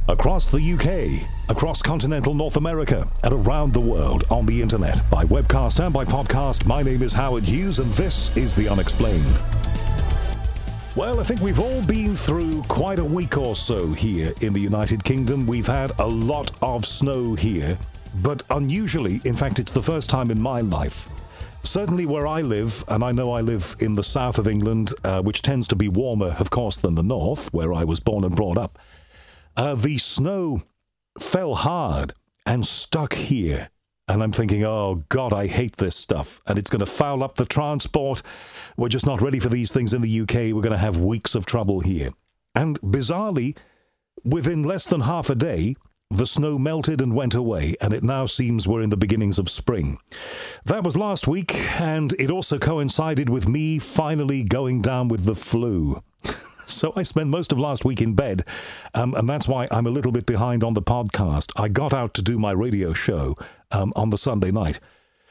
Across the UK, across continental North America, and around the world on the internet, by webcast and by podcast, my name is Howard Hughes, and this is The Unexplained. Well, I think we've all been through quite a week or so here in the United Kingdom. We've had a lot of snow here, but unusually, in fact, it's the first time in my life, certainly where I live, and I know I live in the south of England, which tends to be warmer, of course, than the north, where I was born and brought up. The snow fell hard and stuck here. And I'm thinking, oh, God, I hate this stuff. And it's going to foul up the transport. We're just not ready for these things in the UK. We're going to have weeks of trouble here. And bizarrely, within less than half a day, the snow melted and went away. And it now seems we're in the beginnings of spring. That was last week. And it also coincided with me finally going down with the flu. So I spent most of last week in bed, and that's why I'm a little bit behind on the podcast. I got out to do my radio show on the Sunday night,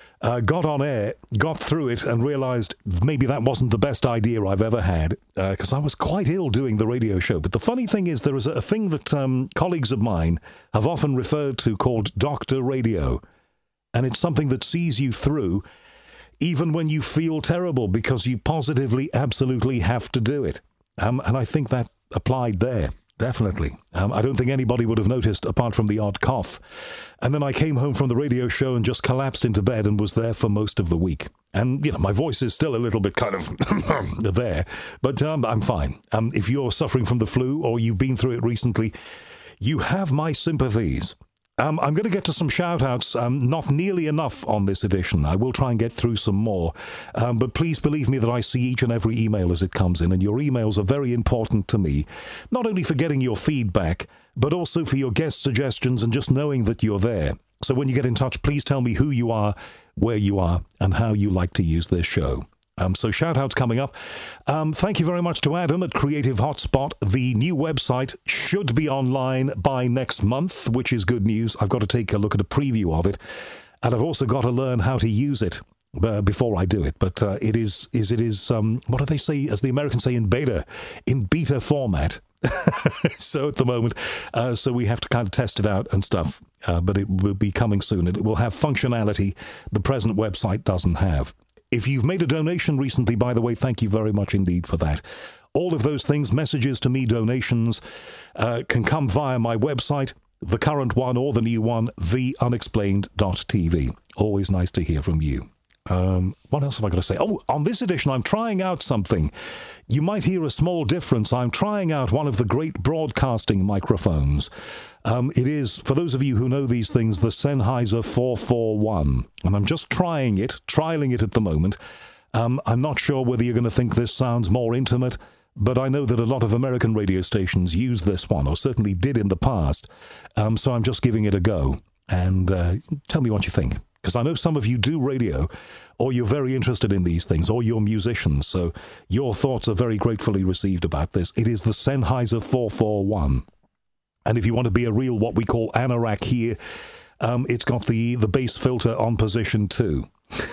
got on air, got through it, and realized maybe that wasn't the best idea I've ever had, because I was quite ill doing the radio show. But the funny thing is, there is a thing that colleagues of mine have often referred to called Doctor Radio, and it's something that sees you through even when you feel terrible, because you positively, absolutely have to do it. And I think that applied there, definitely. I don't think anybody would have noticed, apart from the odd cough. And then I came home from the radio show and just collapsed into bed and was there for most of the week. And, you know, my voice is still a little bit kind of there, but I'm fine. If you're suffering from the flu or you've been through it recently, you have my sympathies. I'm going to get to some shout-outs, not nearly enough on this edition. I will try and get through some more. But please believe me that I see each and every email as it comes in, and your emails are very important to me, not only for getting your feedback, but also for your guest suggestions and just knowing that you're there. So when you get in touch, please tell me who you are, where you are, and how you like to use this show. So shout-outs coming up. Thank you very much to Adam at Creative Hotspot. The new website should be online by next month, which is good news. I've got to take a look at a preview of it, and I've also got to learn how to use it before I do it. But it is what do they say, as the Americans say, in beta format. So at the moment, so we have to kind of test it out and stuff, but it will be coming soon, and it will have functionality the present website doesn't have. If you've made a donation recently, by the way, thank you very much indeed for that. All of those things, messages to me, donations, can come via my website, the current one or the new one, theunexplained.tv. Always nice to hear from you. What else have I got to say? Oh, on this edition, I'm trying out something. You might hear a small difference. I'm trying out one of the great broadcasting microphones. It is, for those of you who know these things, the Sennheiser 441. And I'm just trialing it at the moment. I'm not sure whether you're going to think this sounds more intimate, but I know that a lot of American radio stations use this one, or certainly did in the past. So I'm just giving it a go. And tell me what you think. Because I know some of you do radio, or you're very interested in these things, or you're musicians, so your thoughts are very gratefully received about this. It is the Sennheiser 441. And if you want to be a real, what we call anorak here, it's got the bass filter on position 2.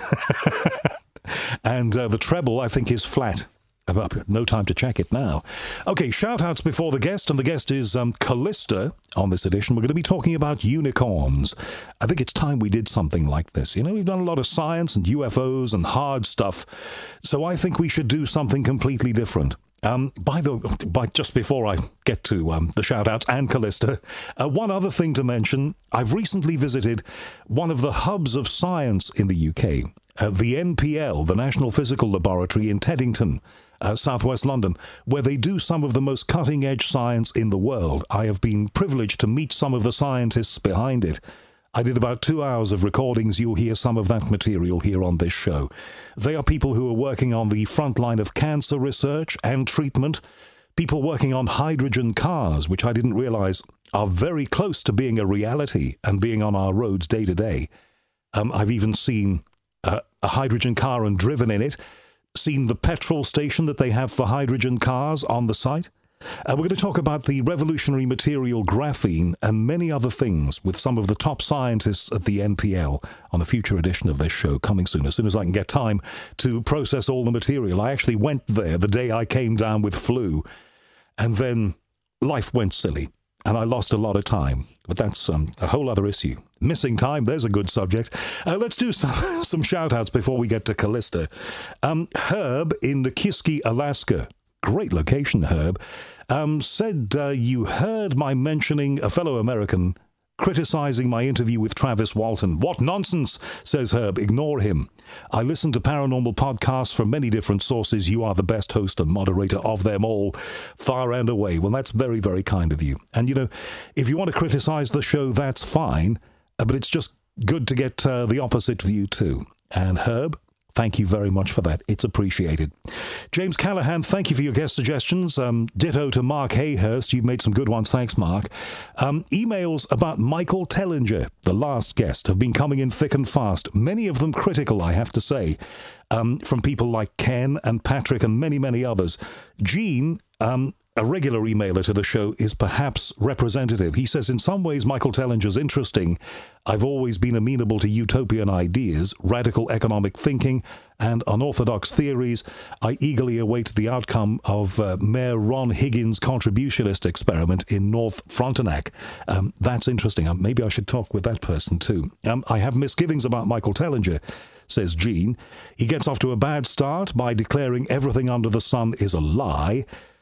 And the treble, I think, is flat. No time to check it now. Okay, shout-outs before the guest, and the guest is Callista on this edition. We're going to be talking about unicorns. I think it's time we did something like this. You know, we've done a lot of science and UFOs and hard stuff, so I think we should do something completely different. Just before I get to the shout-outs and Callista, one other thing to mention. I've recently visited one of the hubs of science in the UK, the NPL, the National Physical Laboratory in Teddington, southwest London, where they do some of the most cutting-edge science in the world. I have been privileged to meet some of the scientists behind it. I did about 2 hours of recordings. You'll hear some of that material here on this show. They are people who are working on the front line of cancer research and treatment, people working on hydrogen cars, which I didn't realize are very close to being a reality and being on our roads day to day. I've even seen a hydrogen car and driven in it, seen the petrol station that they have for hydrogen cars on the site. We're going to talk about the revolutionary material graphene and many other things with some of the top scientists at the NPL on a future edition of this show coming soon as I can get time to process all the material. I actually went there the day I came down with flu, and then life went silly. and I lost a lot of time. But that's a whole other issue. Missing time, there's a good subject. Let's do some shout-outs before we get to Callista. Herb in Nikiski, Alaska. Great location, Herb. Said you heard my mentioning a fellow American criticizing my interview with Travis Walton. What nonsense, says Herb. Ignore him. I listen to paranormal podcasts from many different sources. You are the best host and moderator of them all, far and away. Well, that's very, very kind of you. And, you know, if you want to criticize the show, that's fine. But it's just good to get the opposite view, too. And Herb, thank you very much for that. It's appreciated. James Callahan, thank you for your guest suggestions. Ditto to Mark Hayhurst. You've made some good ones. Thanks, Mark. Emails about Michael Tellinger, the last guest, have been coming in thick and fast. Many of them critical, I have to say, from people like Ken and Patrick and many, many others. Gene, a regular emailer to the show, is perhaps representative. He says, in some ways, Michael Tellinger's interesting. I've always been amenable to utopian ideas, radical economic thinking, and unorthodox theories. I eagerly await the outcome of Mayor Ron Higgins' contributionist experiment in North Frontenac. That's interesting. Maybe I should talk with that person, too. I have misgivings about Michael Tellinger, says Gene. He gets off to a bad start by declaring everything under the sun is a lie.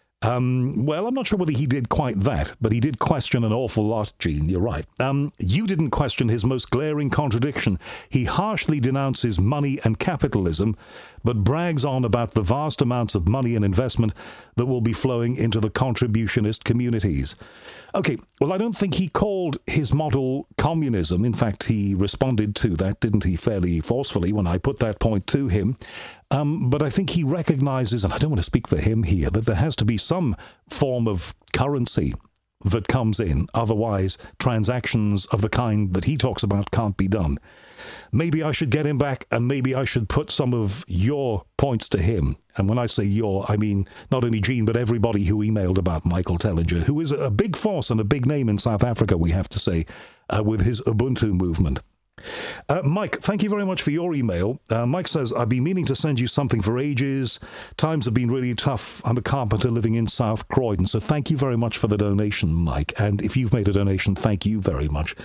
Well, I'm not sure whether he did quite that, but he did question an awful lot, Gene. You're right. You didn't question his most glaring contradiction. He harshly denounces money and capitalism, but brags on about the vast amounts of money and investment that will be flowing into the contributionist communities. Okay, well, I don't think he called his model communism. In fact, he responded to that, didn't he, fairly forcefully when I put that point to him. But I think he recognizes, and I don't want to speak for him here, that there has to be some form of currency that comes in. Otherwise, transactions of the kind that he talks about can't be done. Maybe I should get him back, and maybe I should put some of your points to him. And when I say your, I mean not only Gene, but everybody who emailed about Michael Tellinger, who is a big force and a big name in South Africa, we have to say, with his Ubuntu movement. Mike, thank you very much for your email. Mike says, I've been meaning to send you something for ages. Times have been really tough. I'm a carpenter living in South Croydon. So thank you very much for the donation, Mike. And if you've made a donation, thank you very much.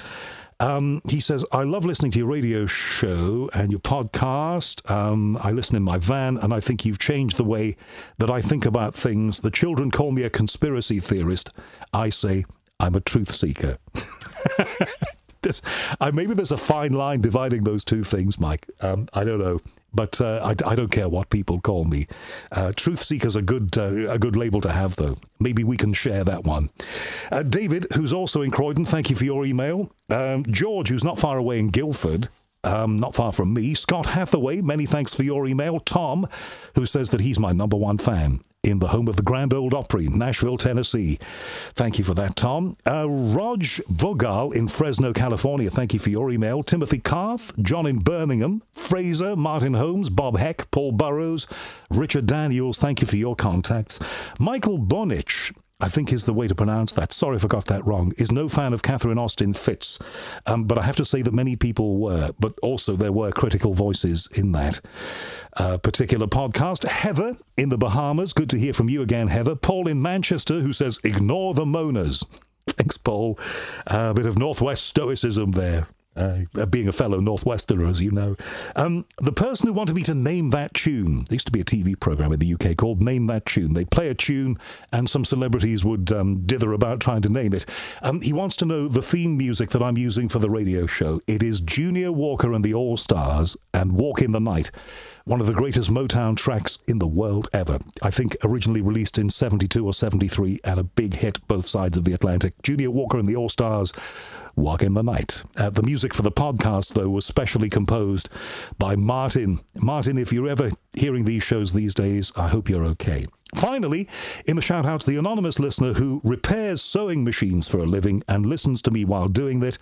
He says, I love listening to your radio show and your podcast. I listen in my van, and I think you've changed the way that I think about things. The children call me a conspiracy theorist. I say I'm a truth seeker. Maybe there's a fine line dividing those two things, Mike. I don't know. But I don't care what people call me. Truth seeker's a good label to have, though. Maybe we can share that one. David, who's also in Croydon, thank you for your email. George, who's not far away in Guildford, not far from me. Scott Hathaway, many thanks for your email. Tom, who says that he's my #1 fan in the home of the Grand Ole Opry, Nashville, Tennessee. Thank you for that, Tom. Rog Vogal in Fresno, California. Thank you for your email. Timothy Carth, John in Birmingham, Fraser, Martin Holmes, Bob Heck, Paul Burrows, Richard Daniels. Thank you for your contacts. Michael Bonich, I think is the way to pronounce that. Sorry if I got that wrong. Is no fan of Catherine Austin Fitz. But I have to say that many people were. But also there were critical voices in that particular podcast. Heather in the Bahamas. Good to hear from you again, Heather. Paul in Manchester, who says, ignore the moaners. Thanks, Paul. A bit of Northwest stoicism there. Being a fellow Northwesterner, as you know. The person who wanted me to name that tune, there used to be a TV program in the UK called Name That Tune. They play a tune and some celebrities would dither about trying to name it. He wants to know the theme music that I'm using for the radio show. It is Junior Walker and the All-Stars and Walk in the Night, one of the greatest Motown tracks in the world ever. I think originally released in 72 or 73 and a big hit both sides of the Atlantic. Junior Walker and the All-Stars, Walk in the Night. The music for the podcast, though, was specially composed by Martin. Martin, if you're ever hearing these shows these days, I hope you're okay. Finally, in the shout-outs, the anonymous listener who repairs sewing machines for a living and listens to me while doing that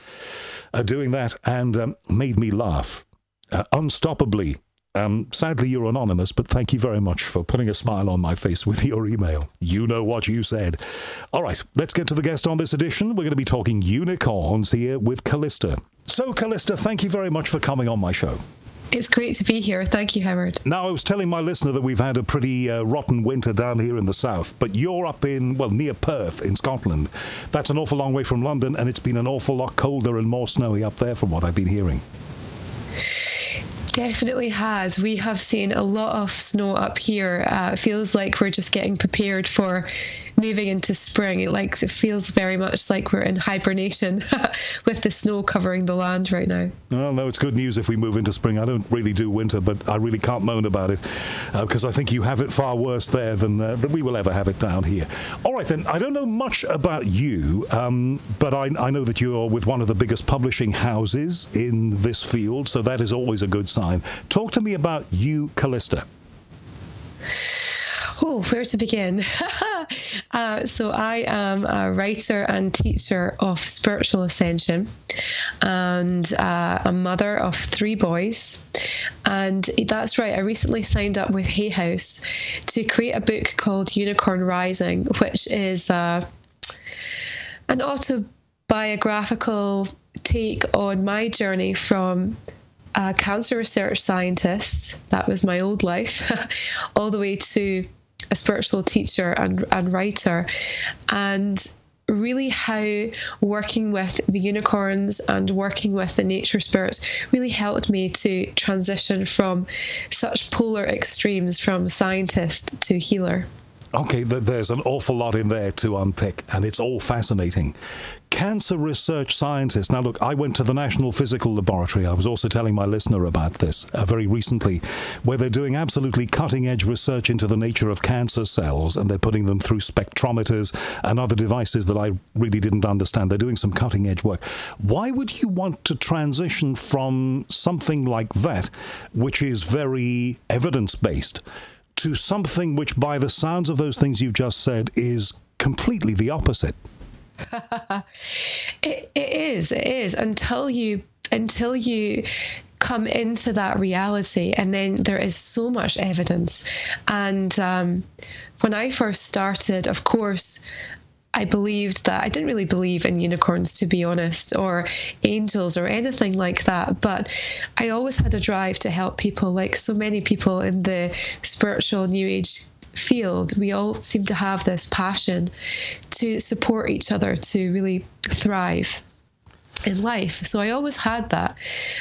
and made me laugh unstoppably. Sadly, you're anonymous, but thank you very much for putting a smile on my face with your email. You know what you said. All right, let's get to the guest on this edition. We're going to be talking unicorns here with Callista. So, Callista, thank you very much for coming on my show. It's great to be here. Thank you, Howard. Now, I was telling my listener that we've had a pretty rotten winter down here in the south, but you're up in, well, near Perth in Scotland. That's an awful long way from London, and it's been an awful lot colder and more snowy up there from what I've been hearing. Definitely has. We have seen a lot of snow up here. It feels like we're just getting prepared for moving into spring. It feels very much like we're in hibernation with the snow covering the land right now. Well, no, it's good news if we move into spring. I don't really do winter, but I really can't moan about it because I think you have it far worse there than we will ever have it down here. All right, then. I don't know much about you, but I know that you're with one of the biggest publishing houses in this field, so that is always a good sign. Talk to me about you, Callista. Oh, where to begin? So I am a writer and teacher of spiritual ascension and a mother of 3 boys. And that's right, I recently signed up with Hay House to create a book called Unicorn Rising, which is an autobiographical take on my journey from a cancer research scientist, that was my old life, all the way to a spiritual teacher and writer, and really how working with the unicorns and working with the nature spirits really helped me to transition from such polar extremes, from scientist to healer. Okay, there's an awful lot in there to unpick, and it's all fascinating. Cancer research scientist. Now, look, I went to the National Physical Laboratory. I was also telling my listener about this very recently, where they're doing absolutely cutting-edge research into the nature of cancer cells, and they're putting them through spectrometers and other devices that I really didn't understand. They're doing some cutting-edge work. Why would you want to transition from something like that, which is very evidence-based, to something which, by the sounds of those things you've just said, is completely the opposite? It is until you come into that reality, and then there is so much evidence. And when I first started, of course, I believed that I didn't really believe in unicorns, to be honest, or angels or anything like that. But I always had a drive to help people, like so many people in the spiritual New Age field. We all seem to have this passion to support each other, to really thrive in life. So I always had that.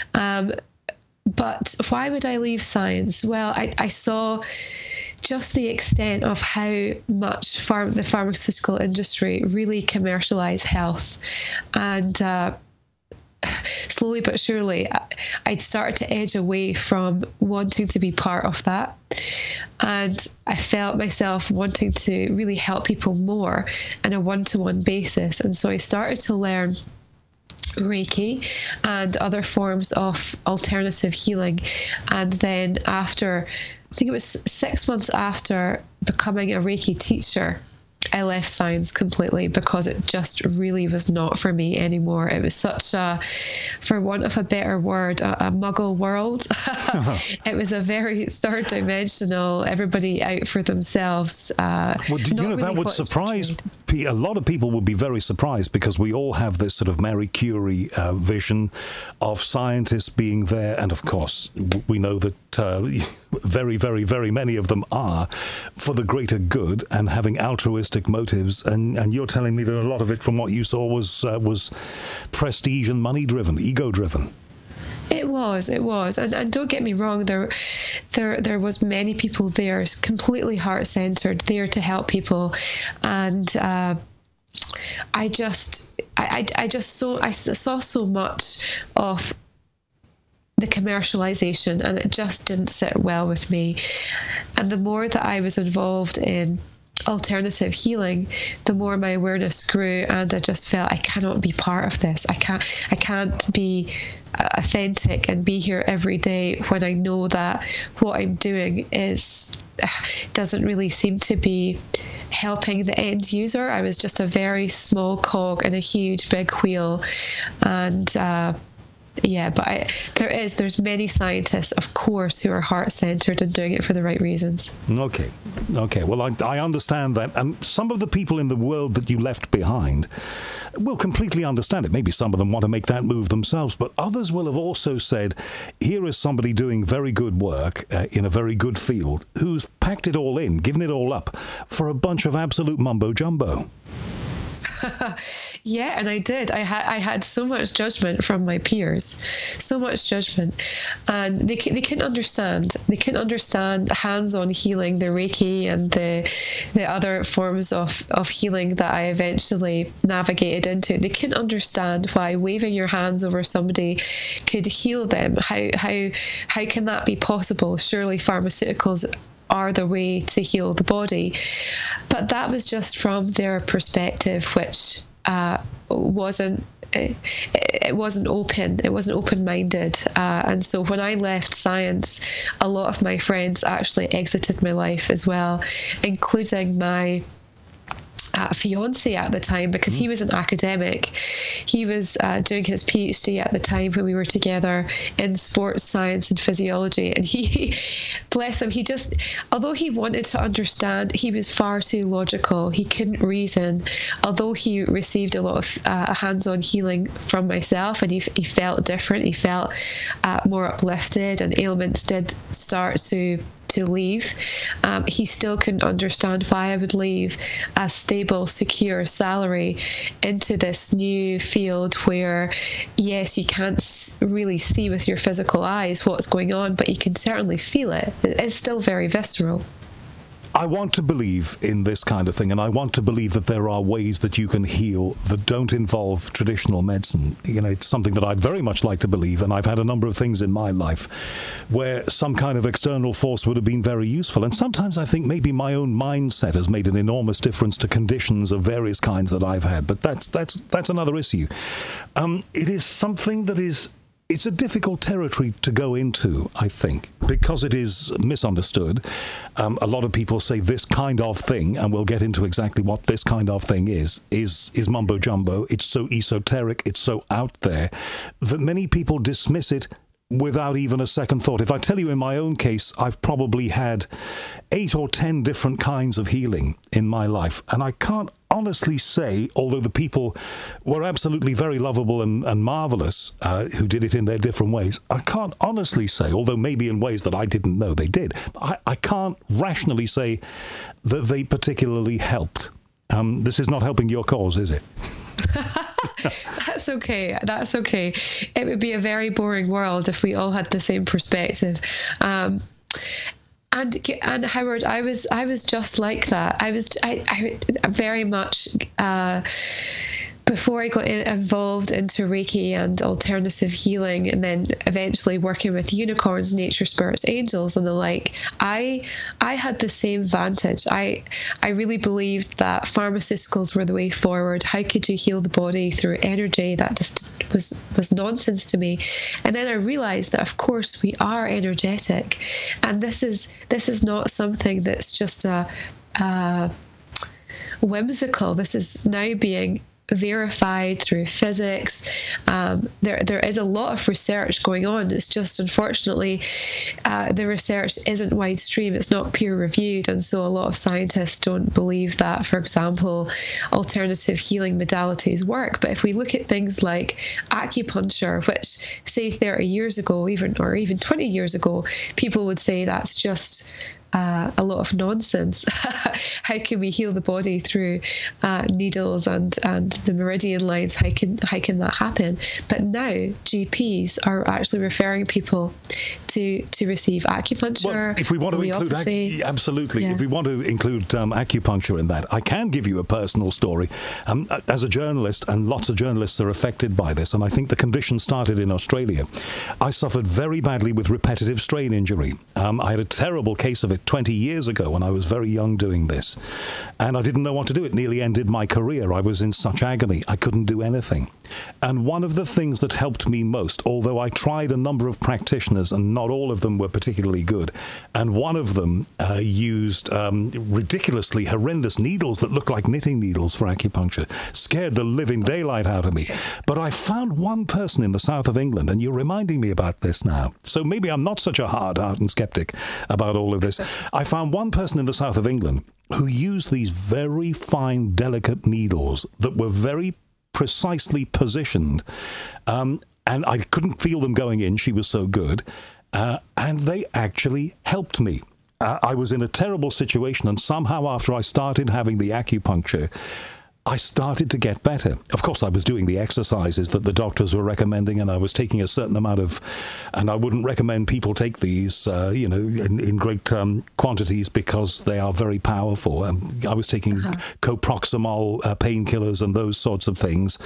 But why would I leave science? Well, I saw just the extent of how much the pharmaceutical industry really commercialized health. And slowly but surely, I'd started to edge away from wanting to be part of that. And I felt myself wanting to really help people more on a one-to-one basis. And so I started to learn Reiki and other forms of alternative healing. And then after, I think it was 6 months after becoming a Reiki teacher, I left science completely because it just really was not for me anymore. It was such a, for want of a better word, a muggle world. It was a very third dimensional, everybody out for themselves. Well, you know, really that would surprise a lot of people. Would be very surprised because we all have this sort of Marie Curie vision of scientists being there. And of course, we know that very, very, very many of them are for the greater good and having altruistic motives. And you're telling me that a lot of it, from what you saw, was prestige and money driven, ego driven. It was, and don't get me wrong. There was many people there, completely heart centered, there to help people, and I saw so much of the commercialization, and it just didn't sit well with me. And the more that I was involved in alternative healing, the more my awareness grew, and I just felt I cannot be part of this. I can't be authentic and be here every day when I know that what I'm doing doesn't really seem to be helping the end user. I was just a very small cog in a huge big wheel, and Yeah, but there's many scientists, of course, who are heart-centered and doing it for the right reasons. Okay. Well, I understand that. And some of the people in the world that you left behind will completely understand it. Maybe some of them want to make that move themselves, but others will have also said, here is somebody doing very good work in a very good field who's packed it all in, given it all up for a bunch of absolute mumbo-jumbo. Yeah, and I did. I had so much judgment from my peers, so much judgment, and they couldn't understand. They couldn't understand hands-on healing, the Reiki, and the other forms of healing that I eventually navigated into. They couldn't understand why waving your hands over somebody could heal them. How can that be possible? Surely pharmaceuticals are the way to heal the body. But that was just from their perspective, which wasn't open. It wasn't open-minded. And so when I left science, a lot of my friends actually exited my life as well, including my fiance at the time, because he was an academic. He was doing his PhD at the time when we were together in sports science and physiology, and he bless him, although he wanted to understand, he was far too logical. He couldn't reason. Although he received a lot of hands-on healing from myself, and he felt different, he felt more uplifted, and ailments did start to leave, he still couldn't understand why I would leave a stable, secure salary into this new field where, yes, you can't really see with your physical eyes what's going on, but you can certainly feel it. It's still very visceral. I want to believe in this kind of thing, and I want to believe that there are ways that you can heal that don't involve traditional medicine. You know, it's something that I'd very much like to believe, and I've had a number of things in my life where some kind of external force would have been very useful. And sometimes I think maybe my own mindset has made an enormous difference to conditions of various kinds that I've had. But that's another issue. It is something that is... It's a difficult territory to go into, I think, because it is misunderstood. A lot of people say this kind of thing, and we'll get into exactly what this kind of thing is mumbo-jumbo. It's so esoteric, it's so out there, that many people dismiss it without even a second thought. If I tell you in my own case, I've probably had 8 or 10 different kinds of healing in my life, and I can't honestly say, although the people were absolutely very lovable and marvellous who did it in their different ways, I can't honestly say, although maybe in ways that I didn't know they did, I can't rationally say that they particularly helped. This is not helping your cause, is it? That's okay. It would be a very boring world if we all had the same perspective. And Howard, I was just like that. I very much before I got involved into Reiki and alternative healing, and then eventually working with unicorns, nature spirits, angels, and the like, I had the same vantage. I really believed that pharmaceuticals were the way forward. How could you heal the body through energy? That just was nonsense to me. And then I realized that, of course, we are energetic, and this is not something that's just a whimsical. This is now being verified through physics. There is a lot of research going on. It's just, unfortunately, the research isn't widestream. It's not peer reviewed, and so a lot of scientists don't believe that, for example, alternative healing modalities work. But if we look at things like acupuncture, which, say, 30 years ago, or even 20 years ago, people would say that's just a lot of nonsense. How can we heal the body through needles and the meridian lines? How can that happen? But now GPs are actually referring people to receive acupuncture. Well, if we want to include absolutely, yeah. If we want to include acupuncture in that, I can give you a personal story. As a journalist, and lots of journalists are affected by this, and I think the condition started in Australia. I suffered very badly with repetitive strain injury. I had a terrible case of it 20 years ago when I was very young doing this. And I didn't know what to do. It nearly ended my career. I was in such agony. I couldn't do anything. And one of the things that helped me most, although I tried a number of practitioners and not all of them were particularly good, and one of them used ridiculously horrendous needles that looked like knitting needles for acupuncture, scared the living daylight out of me. But I found one person in the south of England, and you're reminding me about this now. So maybe I'm not such a hard-hearted skeptic about all of this. I found one person in the south of England who used these very fine, delicate needles that were very precisely positioned, and I couldn't feel them going in. She was so good, and they actually helped me. I was in a terrible situation, and somehow after I started having the acupuncture, I started to get better. Of course, I was doing the exercises that the doctors were recommending, and I was taking a certain amount of, and I wouldn't recommend people take these, in great quantities because they are very powerful. I was taking coproximol painkillers and those sorts of things.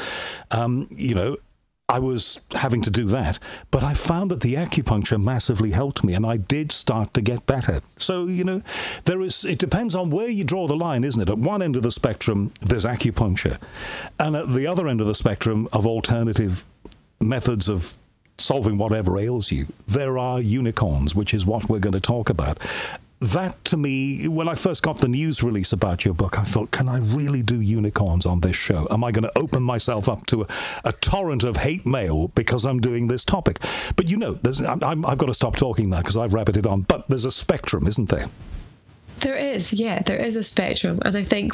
I was having to do that, but I found that the acupuncture massively helped me, and I did start to get better. So, it depends on where you draw the line, isn't it? At one end of the spectrum, there's acupuncture, and at the other end of the spectrum of alternative methods of solving whatever ails you, there are unicorns, which is what we're going to talk about. That, to me, when I first got the news release about your book, I thought, can I really do unicorns on this show? Am I going to open myself up to a torrent of hate mail because I'm doing this topic? But I've got to stop talking now because I've rabbited on. But there's a spectrum, isn't there? There is, yeah, there is a spectrum. And I think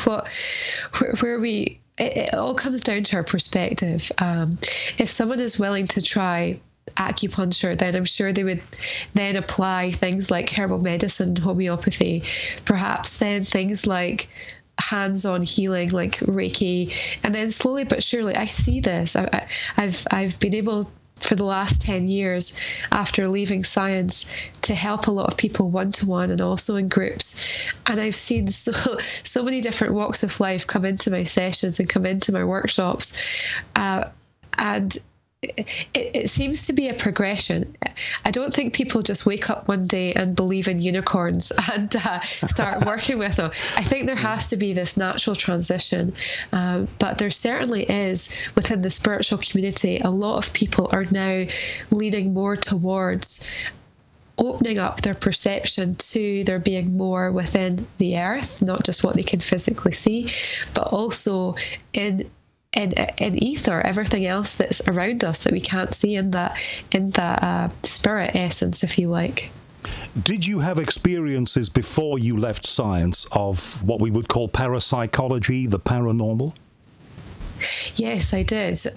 it all comes down to our perspective. If someone is willing to try acupuncture, then I'm sure they would then apply things like herbal medicine, homeopathy, perhaps then things like hands-on healing like Reiki, and then slowly but surely I see this. I've been able for the last 10 years after leaving science to help a lot of people one-to-one and also in groups, and I've seen so many different walks of life come into my sessions and come into my workshops, and it seems to be a progression. I don't think people just wake up one day and believe in unicorns and start working with them. I think there has to be this natural transition. But there certainly is, within the spiritual community, a lot of people are now leaning more towards opening up their perception to there being more within the earth, not just what they can physically see, but also in ether, everything else that's around us that we can't see in that spirit essence, if you like. Did you have experiences before you left science of what we would call parapsychology, the paranormal? Yes, I did.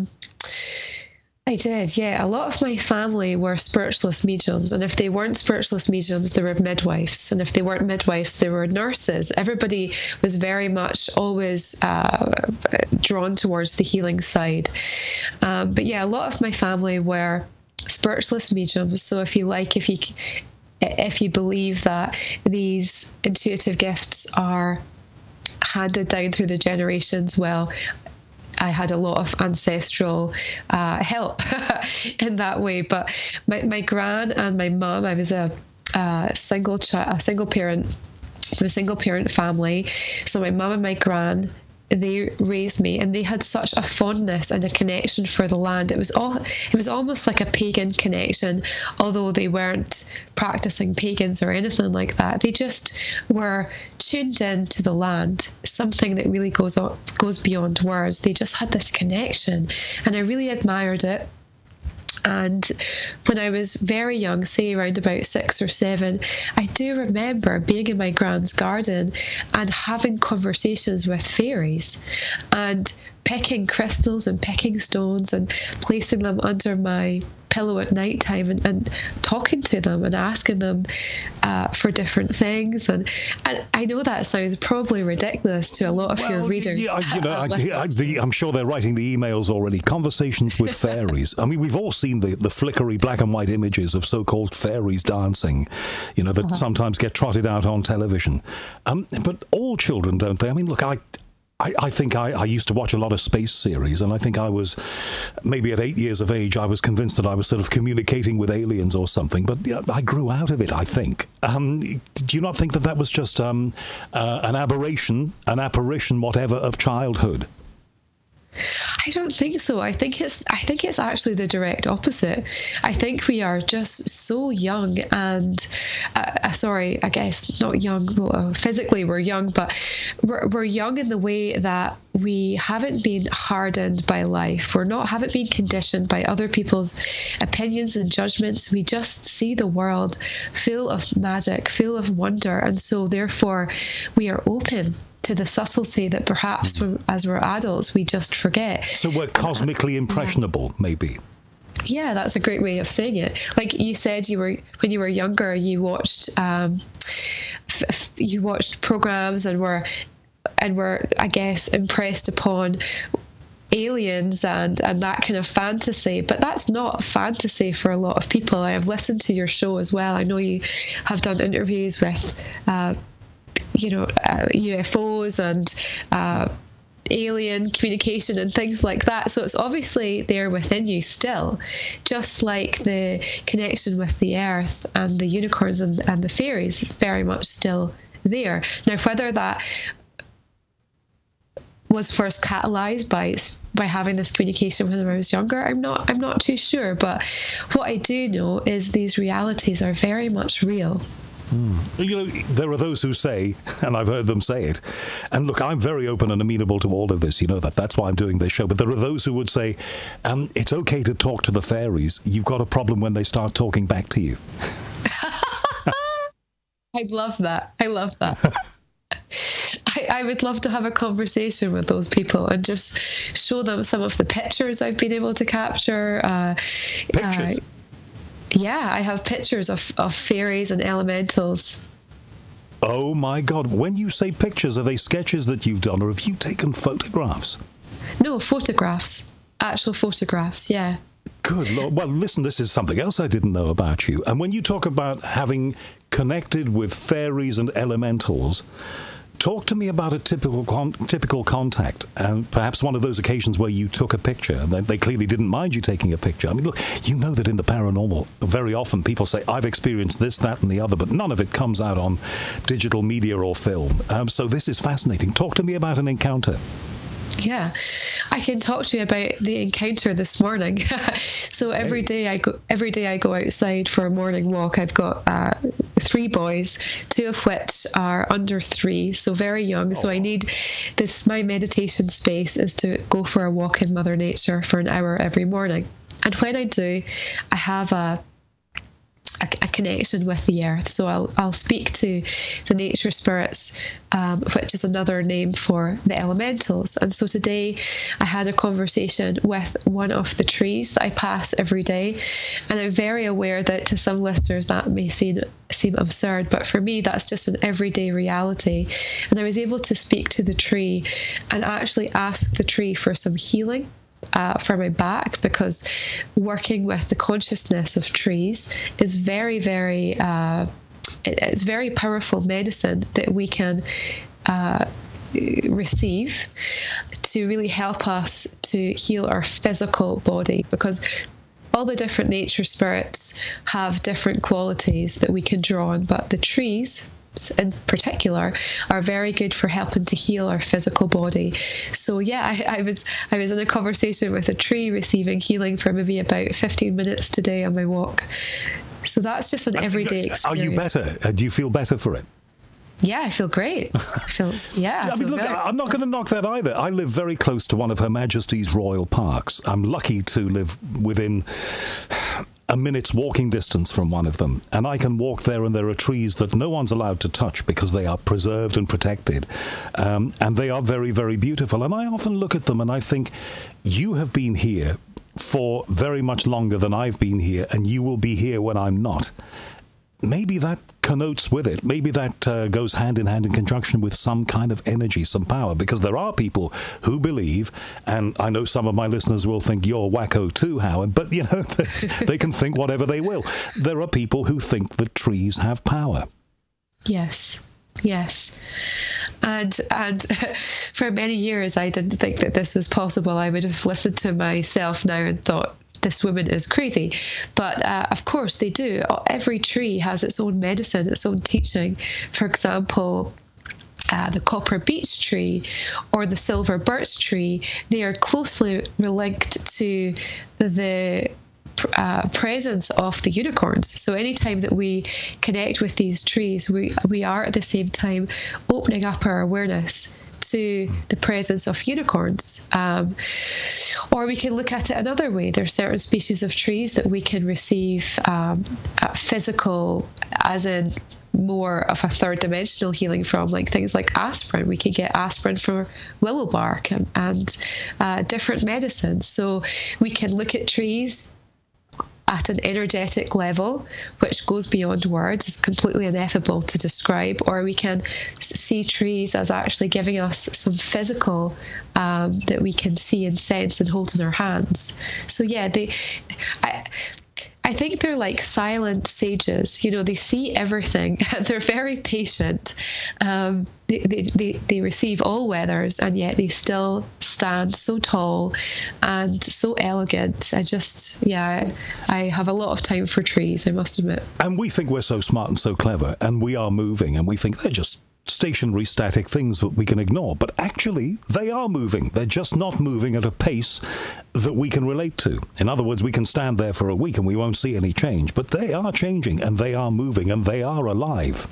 I did, yeah. A lot of my family were spiritualist mediums, and if they weren't spiritualist mediums, they were midwives, and if they weren't midwives, they were nurses. Everybody was very much always drawn towards the healing side. But yeah, a lot of my family were spiritualist mediums. So if you believe that these intuitive gifts are handed down through the generations, well, I had a lot of ancestral help in that way. But my gran and my mum, I was a single parent family. So my mum and my gran, they raised me, and they had such a fondness and a connection for the land. It was almost like a pagan connection, although they weren't practicing pagans or anything like that. They just were tuned in to the land, something that really goes beyond words. They just had this connection, and I really admired it. And when I was very young, say around about 6 or 7, I do remember being in my gran's garden and having conversations with fairies and picking crystals and picking stones and placing them under my pillow at night time and talking to them and asking them for different things. And I know that sounds probably ridiculous to a lot of your readers. Yeah, I'm sure they're writing the emails already. Conversations with fairies. I mean, we've all seen the flickery black and white images of so-called fairies dancing, that sometimes get trotted out on television. But all children, don't they? I mean, look, I think I used to watch a lot of space series, and I think I was, maybe at 8 years of age, I was convinced that I was sort of communicating with aliens or something, but I grew out of it, I think. Do you not think that was just an aberration, an apparition, whatever, of childhood? I don't think so. I think it's actually the direct opposite. I think we are just so young, and I guess not young. Well, physically we're young, but we're young in the way that we haven't been hardened by life. Haven't been conditioned by other people's opinions and judgments. We just see the world full of magic, full of wonder, and so therefore we are open to the subtlety that perhaps as we're adults we just forget. So we're cosmically impressionable, maybe. Yeah, that's a great way of saying it. Like you said, when you were younger, you watched programs and were I guess impressed upon aliens and that kind of fantasy, but that's not fantasy for a lot of people. I have listened to your show as well. I know you have done interviews with UFOs and alien communication and things like that. So it's obviously there within you still, just like the connection with the earth and the unicorns and the fairies is very much still there. Now, whether that was first catalyzed by having this communication when I was younger, I'm not too sure. But what I do know is these realities are very much real. There are those who say, and I've heard them say it, and look, I'm very open and amenable to all of this, that's why I'm doing this show, but there are those who would say, it's okay to talk to the fairies, you've got a problem when they start talking back to you. I love that. I would love to have a conversation with those people and just show them some of the pictures I've been able to capture. Pictures? Yeah, I have pictures of fairies and elementals. Oh my God. When you say pictures, are they sketches that you've done, or have you taken photographs? No, photographs. Actual photographs, yeah. Good Lord. Well, listen, this is something else I didn't know about you. And when you talk about having connected with fairies and elementals, talk to me about a typical contact, and perhaps one of those occasions where you took a picture and they clearly didn't mind you taking a picture. I mean, look, you know that in the paranormal, very often people say, I've experienced this, that, and the other, but none of it comes out on digital media or film. So this is fascinating. Talk to me about an encounter. Yeah, I can talk to you about the encounter this morning. So every day I go outside for a morning walk. I've got 3 boys, 2 of which are under 3, so very young. So I need this. My meditation space is to go for a walk in Mother Nature for an hour every morning. And when I do, I have a connection with the earth. So I'll speak to the nature spirits, which is another name for the elementals. And so today I had a conversation with one of the trees that I pass every day. And I'm very aware that to some listeners that may seem absurd, but for me that's just an everyday reality. And I was able to speak to the tree and actually ask the tree for some healing for my back, because working with the consciousness of trees is very, very it's very powerful medicine that we can receive to really help us to heal our physical body, because all the different nature spirits have different qualities that we can draw on, but the trees in particular are very good for helping to heal our physical body. So yeah, I was in a conversation with a tree receiving healing for maybe about 15 minutes today on my walk. So that's just an everyday experience. Are you better? Do you feel better for it? Yeah, I feel great. I mean, look, I'm not going to knock that either. I live very close to one of Her Majesty's royal parks. I'm lucky to live within a minute's walking distance from one of them, and I can walk there, and there are trees that no one's allowed to touch because they are preserved and protected, and they are very, very beautiful. And I often look at them and I think, you have been here for very much longer than I've been here, and you will be here when I'm not. Maybe that connotes with it, maybe that goes hand in hand in conjunction with some kind of energy, some power, because there are people who believe, and I know some of my listeners will think you're wacko too, Howard, but they can think whatever they will. There are people who think that trees have power. Yes. And for many years, I didn't think that this was possible. I would have listened to myself now and thought, this woman is crazy. But of course they do. Every tree has its own medicine, its own teaching. For example, the copper beech tree or the silver birch tree, they are closely linked to the presence of the unicorns. So anytime that we connect with these trees, we are at the same time opening up our awareness to the presence of unicorns. Or we can look at it another way. There are certain species of trees that we can receive physical, as in more of a third dimensional healing from, like things like aspirin. We can get aspirin from willow bark and different medicines. So we can look at trees at an energetic level, which goes beyond words, is completely ineffable to describe, or we can see trees as actually giving us some physical that we can see and sense and hold in our hands. So yeah, I think they're like silent sages. You know, they see everything. They're very patient. They receive all weathers, and yet they still stand so tall and so elegant. I have a lot of time for trees, I must admit. And we think we're so smart and so clever, and we are moving, and we think they're just stationary, static things that we can ignore. But actually, they are moving. They're just not moving at a pace that we can relate to. In other words, we can stand there for a week and we won't see any change. But they are changing, and they are moving, and they are alive.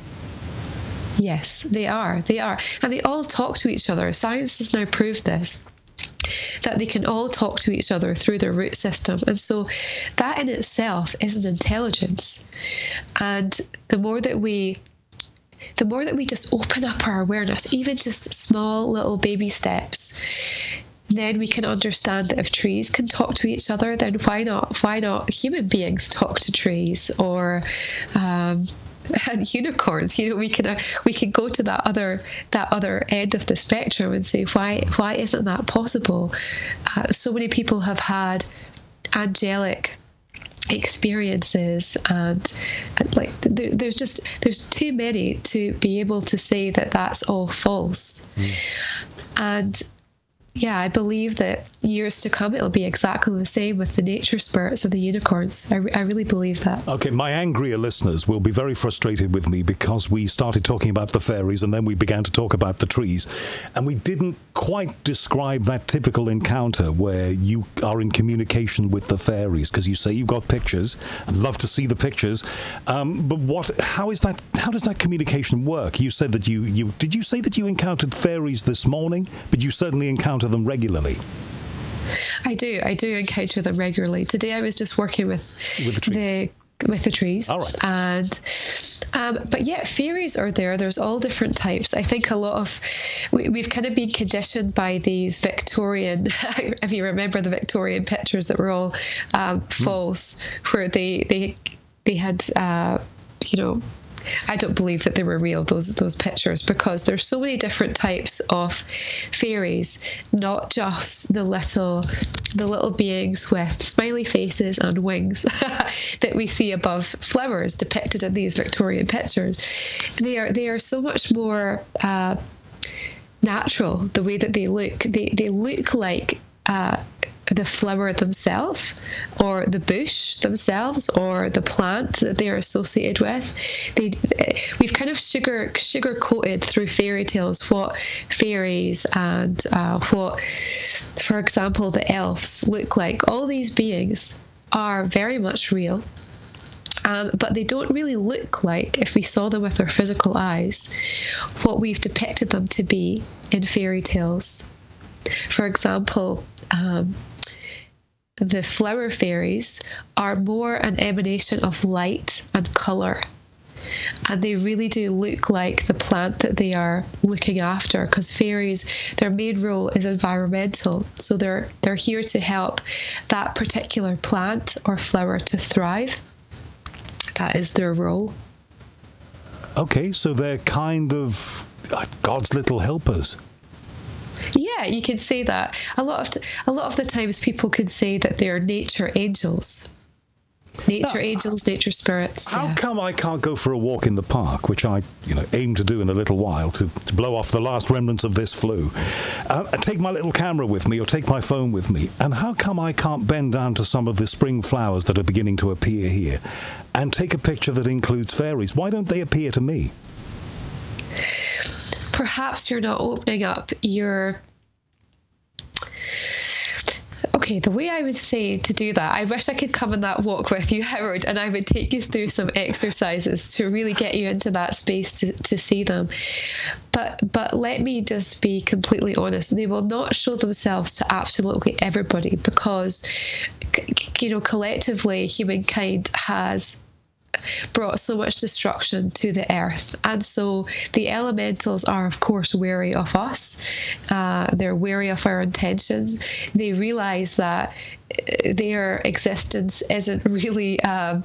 Yes, they are. They are. And they all talk to each other. Science has now proved this, that they can all talk to each other through their root system. And so that in itself is an intelligence. And the more that we just open up our awareness, even just small little baby steps, then we can understand that if trees can talk to each other, then why not human beings talk to trees, or and unicorns? You know, we can go to that other end of the spectrum and say, why isn't that possible? So many people have had angelic experiences, and like there's too many to be able to say that that's all false. And yeah, I believe that years to come it'll be exactly the same with the nature spirits of the unicorns. I really believe that. Okay, my angrier listeners will be very frustrated with me because we started talking about the fairies and then we began to talk about the trees, and we didn't quite describe that typical encounter where you are in communication with the fairies, because you say you've got pictures. I'd love to see the pictures, but how does that communication work? You said that did you say that you encountered fairies this morning? But you certainly encounter them regularly. I do encounter them regularly. Today I was just working with the trees. All right. And but yeah, fairies are there. There's all different types. I think a lot of we've kind of been conditioned by these Victorian, if you remember the Victorian pictures that were all false, where they had I don't believe that they were real, those pictures, because there's so many different types of fairies, not just the little beings with smiley faces and wings that we see above flowers depicted in these Victorian pictures. They are so much more natural, the way that they look. They look like the flower themselves, or the bush themselves, or the plant that they are associated with. We've kind of sugar coated through fairy tales what fairies and what, for example, the elves look like. All these beings are very much real. But they don't really look like, if we saw them with our physical eyes, what we've depicted them to be in fairy tales. For example, the flower fairies are more an emanation of light and colour, and they really do look like the plant that they are looking after, because fairies, their main role is environmental, so they're here to help that particular plant or flower to thrive. That is their role. Okay, so they're kind of God's little helpers. Yeah, you can say that. A lot of the times people can say that they're nature angels. Nature angels, nature spirits. How come I can't go for a walk in the park, which I, aim to do in a little while to blow off the last remnants of this flu? Take my little camera with me or take my phone with me. And how come I can't bend down to some of the spring flowers that are beginning to appear here and take a picture that includes fairies? Why don't they appear to me? Perhaps you're not opening up your... Okay, the way I would say to do that, I wish I could come on that walk with you, Howard, and I would take you through some exercises to really get you into that space to see them. But let me just be completely honest. They will not show themselves to absolutely everybody because, collectively, humankind has brought so much destruction to the earth, and so the elementals are of course wary of us. They're wary of our intentions. They realize that their existence isn't really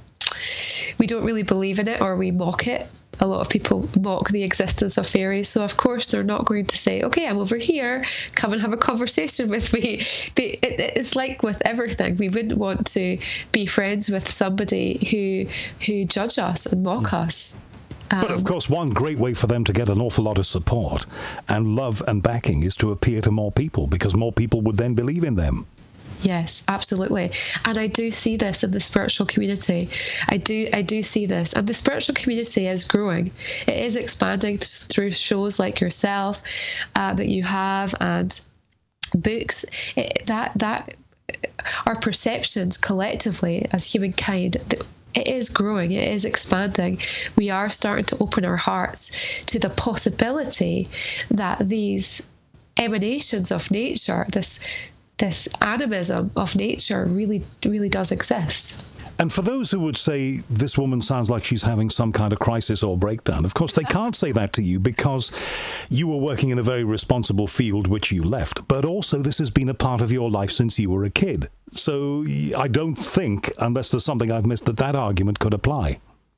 we don't really believe in it, or we mock it. A lot of people mock the existence of fairies, so of course they're not going to say, okay, I'm over here, come and have a conversation with me. It's like with everything. We wouldn't want to be friends with somebody who judge us and mock us. But of course, one great way for them to get an awful lot of support and love and backing is to appear to more people, because more people would then believe in them. Yes, absolutely. And I do see this in the spiritual community. I do see this. And the spiritual community is growing. It is expanding through shows like yourself that you have, and books. That our perceptions collectively as humankind, it is growing. It is expanding. We are starting to open our hearts to the possibility that these emanations of nature, this animism of nature really does exist. And for those who would say this woman sounds like she's having some kind of crisis or breakdown, of course they can't say that to you because you were working in a very responsible field which you left, but also this has been a part of your life since you were a kid. So I don't think, unless there's something I've missed, that argument could apply.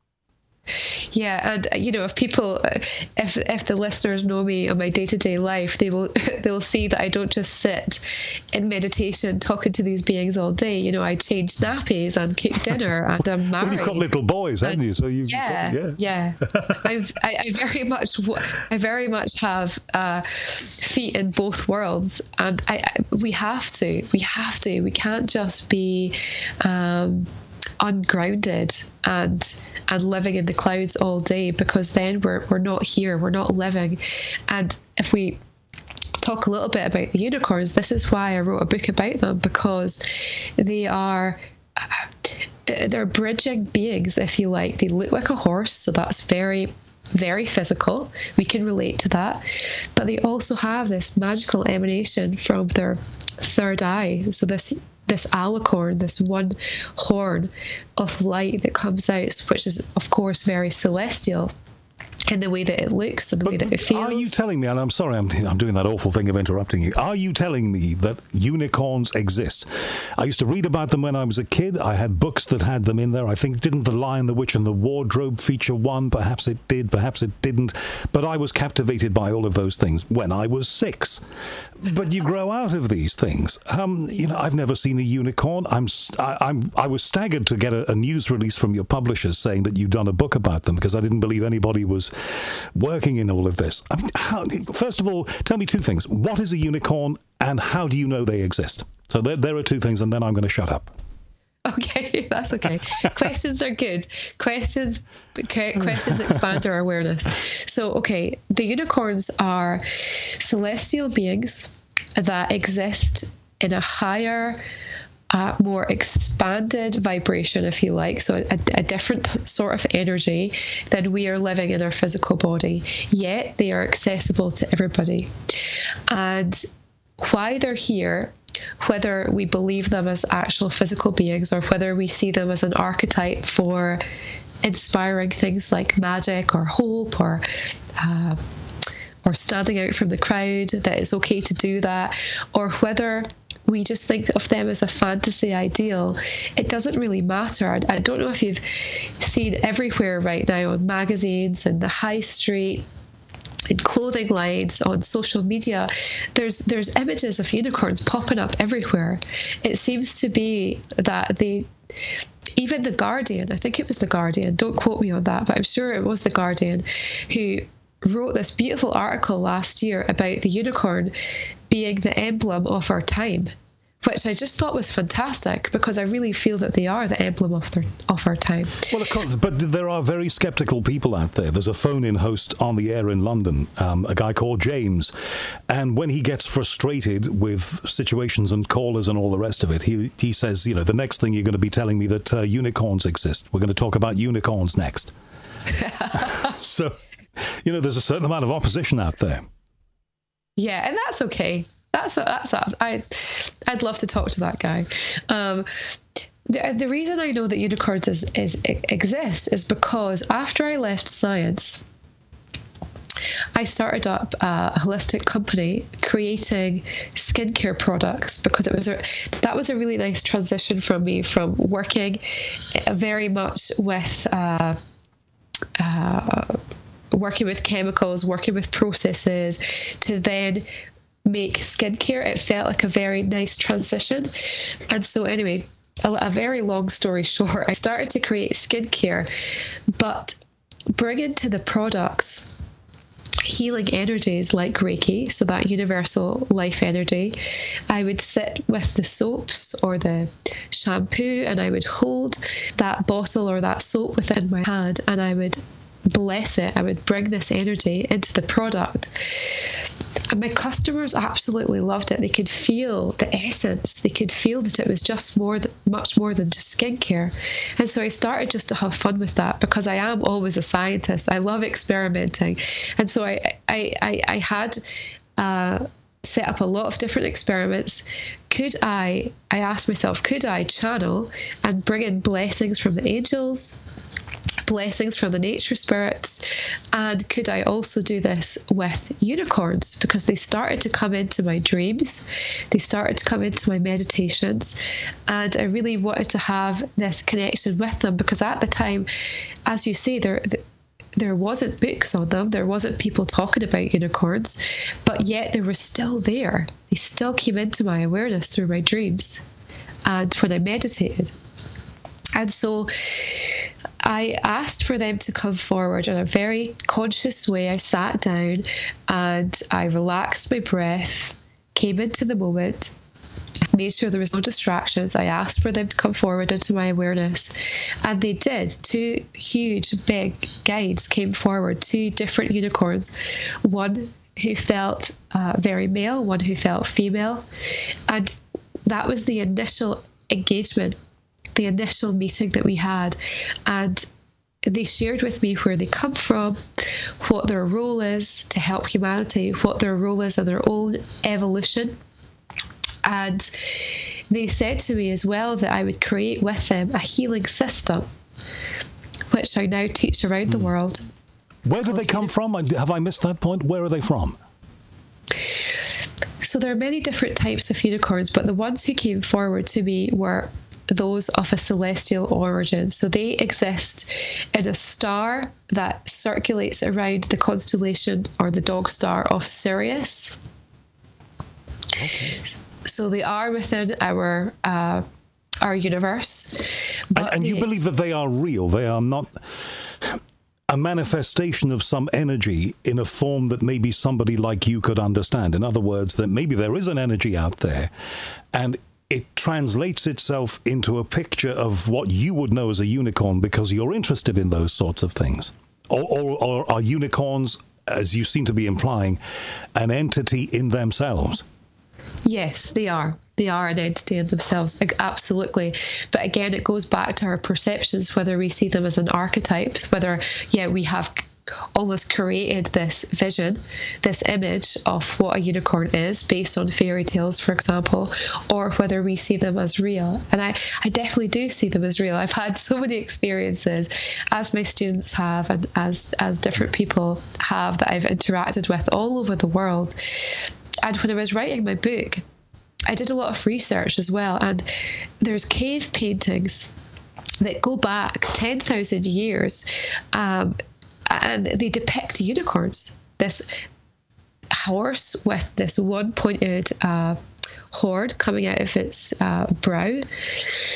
Yeah, and if people, if the listeners know me on my day-to-day life, they'll see that I don't just sit in meditation talking to these beings all day. I change nappies and cook dinner, and I'm married. Well, you've got little boys, haven't you? So yeah. I very much have feet in both worlds, and we have to. We can't just be ungrounded and living in the clouds all day, because then we're not here, we're not living. And if we talk a little bit about the unicorns, this is why I wrote a book about them, because they're bridging beings, if you like. They look like a horse, so that's very, very physical. We can relate to that. But they also have this magical emanation from their third eye. So this alicorn, this one horn of light that comes out, which is of course very celestial in the way that it looks and the way that it feels. Are you telling me, and I'm sorry I'm doing that awful thing of interrupting you, are you telling me that unicorns exist? I used to read about them when I was a kid. I had books that had them in there. I think, didn't The Lion, the Witch and the Wardrobe feature one? Perhaps it did, perhaps it didn't. But I was captivated by all of those things when I was 6. But you grow out of these things. I've never seen a unicorn. I was staggered to get a news release from your publishers saying that you'd done a book about them, because I didn't believe anybody was working in all of this. First of all, tell me 2 things. What is a unicorn, and how do you know they exist? So there are 2 things, and then I'm going to shut up. Okay, that's okay. Questions are good. Questions expand our awareness. So, okay, the unicorns are celestial beings that exist in a higher, more expanded vibration, if you like, so a different sort of energy than we are living in our physical body, yet they are accessible to everybody. And why they're here, whether we believe them as actual physical beings or whether we see them as an archetype for inspiring things like magic or hope or standing out from the crowd, that it's okay to do that, or whether we just think of them as a fantasy ideal, it doesn't really matter. I don't know if you've seen everywhere right now on magazines and the high street, in clothing lines, on social media, there's images of unicorns popping up everywhere. It seems to be that even The Guardian, I think it was The Guardian, don't quote me on that, but I'm sure it was The Guardian, who wrote this beautiful article last year about the unicorn being the emblem of our time, which I just thought was fantastic, because I really feel that they are the emblem of our time. Well, of course, but there are very sceptical people out there. There's a phone-in host on the air in London, a guy called James, and when he gets frustrated with situations and callers and all the rest of it, he says, the next thing you're going to be telling me that unicorns exist. We're going to talk about unicorns next. So, there's a certain amount of opposition out there. Yeah, and that's okay. I'd love to talk to that guy. The reason I know that unicorns exist is because after I left science, I started up a holistic company creating skincare products, because that was a really nice transition from me from working very much with working with chemicals, working with processes, to then make skincare. It felt like a very nice transition. And so anyway, a very long story short, I started to create skincare, but bring into the products healing energies like Reiki, so that universal life energy. I would sit with the soaps or the shampoo, and I would hold that bottle or that soap within my hand, and I would bless it. I would bring this energy into the product. And my customers absolutely loved it. They could feel the essence. They could feel that it was just much more than just skincare. And so I started just to have fun with that, because I am always a scientist. I love experimenting. And so I had set up a lot of different experiments. I asked myself, could I channel and bring in blessings from the angels, blessings from the nature spirits, and could I also do this with unicorns? Because they started to come into my dreams, they started to come into my meditations, and I really wanted to have this connection with them, because at the time, as you say, there wasn't books on them, there wasn't people talking about unicorns, but yet they were still there. They still came into my awareness through my dreams and when I meditated. And so I asked for them to come forward in a very conscious way. I sat down and I relaxed my breath, came into the moment, made sure there was no distractions. I asked for them to come forward into my awareness, and they did. 2 huge, big guides came forward, 2 different unicorns, one who felt very male, one who felt female. And that was the initial engagement, the initial meeting that we had. And they shared with me where they come from, what their role is to help humanity, what their role is in their own evolution. And they said to me as well that I would create with them a healing system, which I now teach around the world. Where do they come from? Have I missed that point? Where are they from? So there are many different types of unicorns, but the ones who came forward to me were those of a celestial origin. So they exist in a star that circulates around the constellation or the dog star of Sirius. Okay. So they are within our universe. And you believe that they are real? They are not a manifestation of some energy in a form that maybe somebody like you could understand? In other words, that maybe there is an energy out there and it translates itself into a picture of what you would know as a unicorn because you're interested in those sorts of things? Or are unicorns, as you seem to be implying, an entity in themselves? Yes, they are. They are an entity in themselves, absolutely. But again, it goes back to our perceptions, whether we see them as an archetype, whether, we have almost created this vision, this image of what a unicorn is based on fairy tales, for example, or whether we see them as real. And I definitely do see them as real. I've had so many experiences, as my students have, and as different people have that I've interacted with all over the world. And when I was writing my book, I did a lot of research as well, and there's cave paintings that go back 10,000 years, and they depict unicorns. This horse with this one-pointed horn coming out of its brow.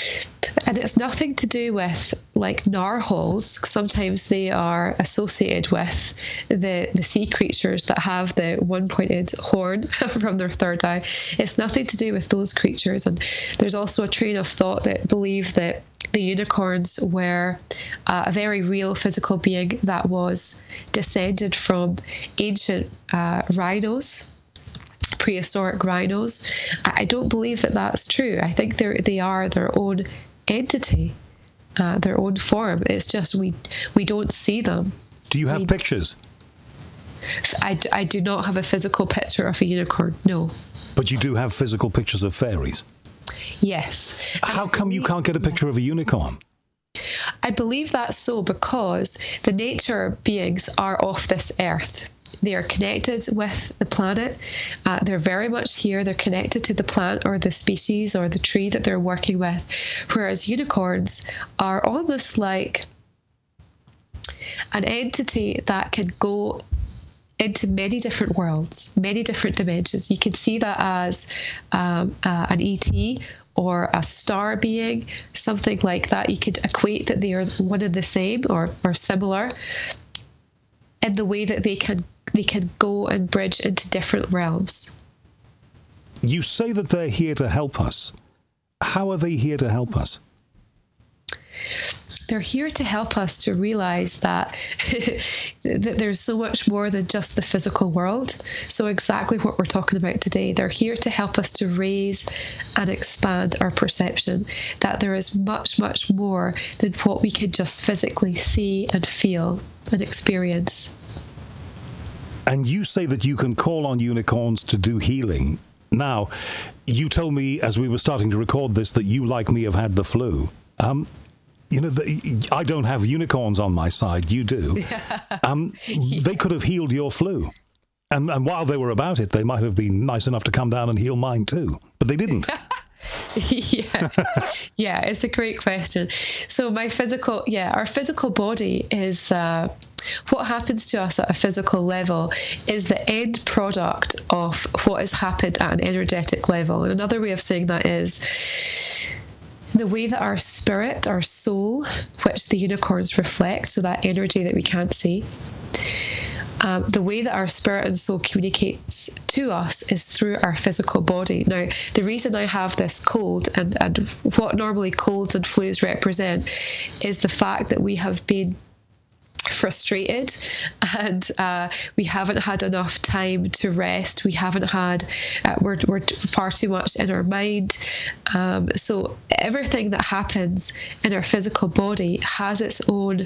And it's nothing to do with like narwhals. Sometimes they are associated with the sea creatures that have the one-pointed horn from their third eye. It's nothing to do with those creatures. And there's also a train of thought that believe that the unicorns were a very real physical being that was descended from ancient rhinos, prehistoric rhinos. I don't believe that that's true. I think they are their own entity, their own form. It's just we don't see them. Do you have pictures? I do not have a physical picture of a unicorn, no. But you do have physical pictures of fairies? Yes. How come you can't get a picture of a unicorn? I believe that's so because the nature beings are off this earth. They are connected with the planet. They're very much here. They're connected to the plant or the species or the tree that they're working with. Whereas unicorns are almost like an entity that can go into many different worlds, many different dimensions. You can see that as an ET or a star being, something like that. You could equate that they are one and the same or similar in the way that they can go and bridge into different realms. You say that they're here to help us. How are they here to help us? They're here to help us to realize that, that there's so much more than just the physical world. So exactly what we're talking about today. They're here to help us to raise and expand our perception, that there is much, much more than what we can just physically see and feel and experience. And you say that you can call on unicorns to do healing. Now, you told me as we were starting to record this that you, like me, have had the flu. I don't have unicorns on my side. You do. They could have healed your flu. And while they were about it, they might have been nice enough to come down and heal mine too. But they didn't. Yeah, it's a great question. So our physical body is... what happens to us at a physical level is the end product of what has happened at an energetic level. And another way of saying that is the way that our spirit, our soul, which the unicorns reflect, so that energy that we can't see, the way that our spirit and soul communicates to us is through our physical body. Now, the reason I have this cold and what normally colds and flus represent is the fact that we have been frustrated and we haven't had enough time to rest. We haven't had we're far too much in our mind, so everything that happens in our physical body has its own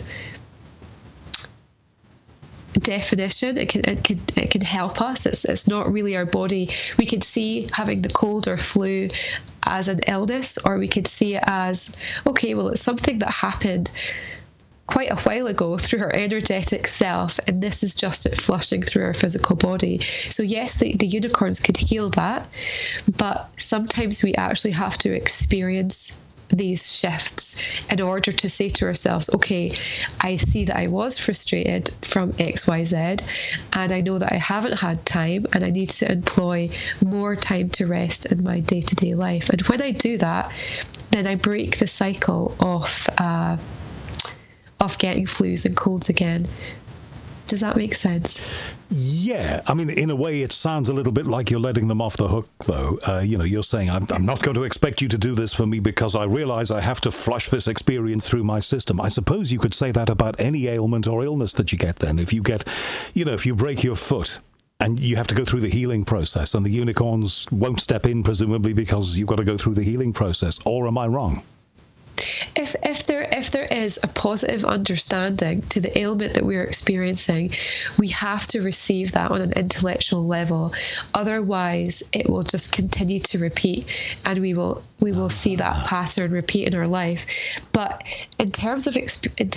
definition. It can help us. It's not really our body. We could see having the cold or flu as an illness, or we could see it as, okay, well, it's something that happened quite a while ago through our energetic self, and this is just it flushing through our physical body. So yes, the unicorns could heal that, but sometimes we actually have to experience these shifts in order to say to ourselves, okay, I see that I was frustrated from XYZ, and I know that I haven't had time, and I need to employ more time to rest in my day-to-day life. And when I do that, then I break the cycle of getting flus and colds again. Does that make sense? Yeah. I mean, in a way, it sounds a little bit like you're letting them off the hook, though. You're saying, I'm not going to expect you to do this for me because I realize I have to flush this experience through my system. I suppose you could say that about any ailment or illness that you get then. If you get, if you break your foot and you have to go through the healing process, and the unicorns won't step in, presumably, because you've got to go through the healing process. Or am I wrong? If there is a positive understanding to the ailment that we're experiencing, we have to receive that on an intellectual level. Otherwise, it will just continue to repeat, and we will see that pattern repeat in our life. But in terms of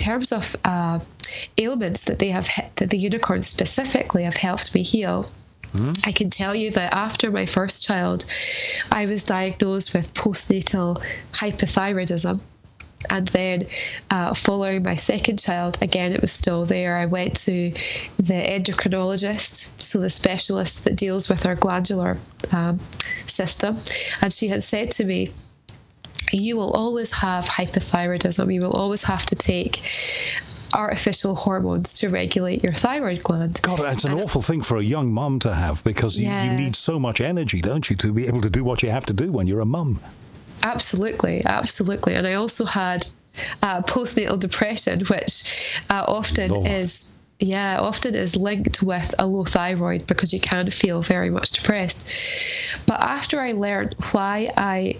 ailments that that the unicorns specifically have helped me heal, I can tell you that after my first child, I was diagnosed with postnatal hypothyroidism. And then following my second child, again, it was still there. I went to the endocrinologist, so the specialist that deals with our glandular system. And she had said to me you will always have hypothyroidism. You will always have to take artificial hormones to regulate your thyroid gland. God, it's an awful thing for a young mum to have, because you need so much energy, don't you, to be able to do what you have to do when you're a mum. Absolutely. And I also had postnatal depression, which often is linked with a low thyroid, because you can feel very much depressed. But after I learned why I,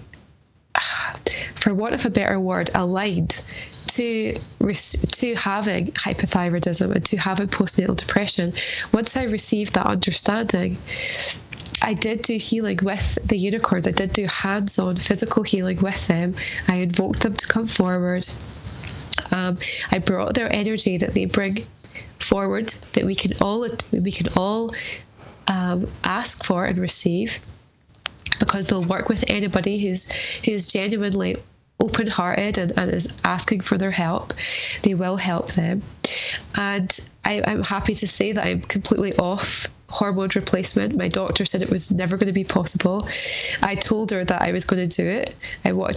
for want of a better word, aligned to having hypothyroidism and to having postnatal depression, once I received that understanding, I did do healing with the unicorns. I did do hands-on physical healing with them. I invoked them to come forward. I brought their energy that they bring forward, that we can all ask for and receive, because they'll work with anybody who's genuinely open-hearted and is asking for their help. They will help them. And I'm happy to say that I'm completely off hormone replacement. My doctor said it was never going to be possible. I told her that I was going to do it. I wanted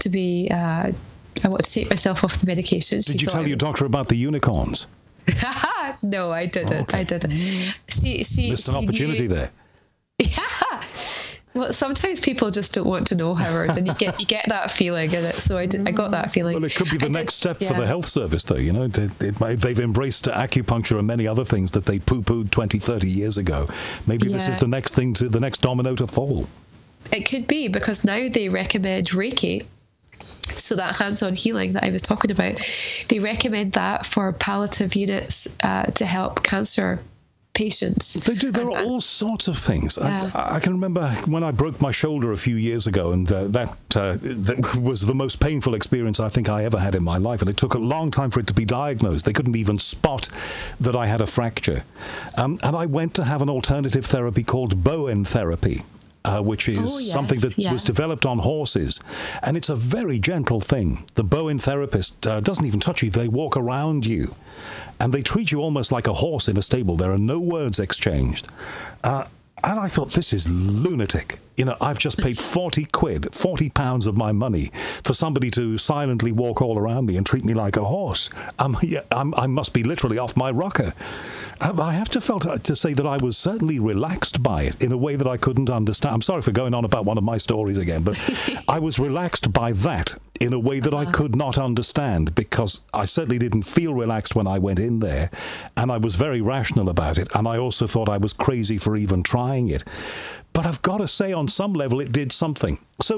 to take myself off the medication. Did you tell your doctor about the unicorns? No, I didn't. Okay. I didn't. She missed an opportunity there. Yeah. Well, sometimes people just don't want to know, Howard, and you get that feeling in it. So I got that feeling. Well, it could be the next step for the health service, though. You know, they've embraced acupuncture and many other things that they poo-pooed 20, 30 years ago. Maybe this is the next domino to fall. It could be, because now they recommend Reiki. So that hands-on healing that I was talking about, they recommend that for palliative units to help cancer patients. They do. There are all sorts of things. Yeah. I can remember when I broke my shoulder a few years ago, and that was the most painful experience I think I ever had in my life, and it took a long time for it to be diagnosed. They couldn't even spot that I had a fracture. And I went to have an alternative therapy called Bowen therapy. Which is something that was developed on horses. And it's a very gentle thing. The Bowen therapist doesn't even touch you. They walk around you. And they treat you almost like a horse in a stable. There are no words exchanged. And I thought, this is lunatic. You know, I've just paid 40 pounds of my money for somebody to silently walk all around me and treat me like a horse. I must be literally off my rocker. I have to say that I was certainly relaxed by it in a way that I couldn't understand. I'm sorry for going on about one of my stories again, but I was relaxed by that in a way that I could not understand, because I certainly didn't feel relaxed when I went in there, and I was very rational about it, and I also thought I was crazy for even trying it. But I've got to say, on some level, it did something. So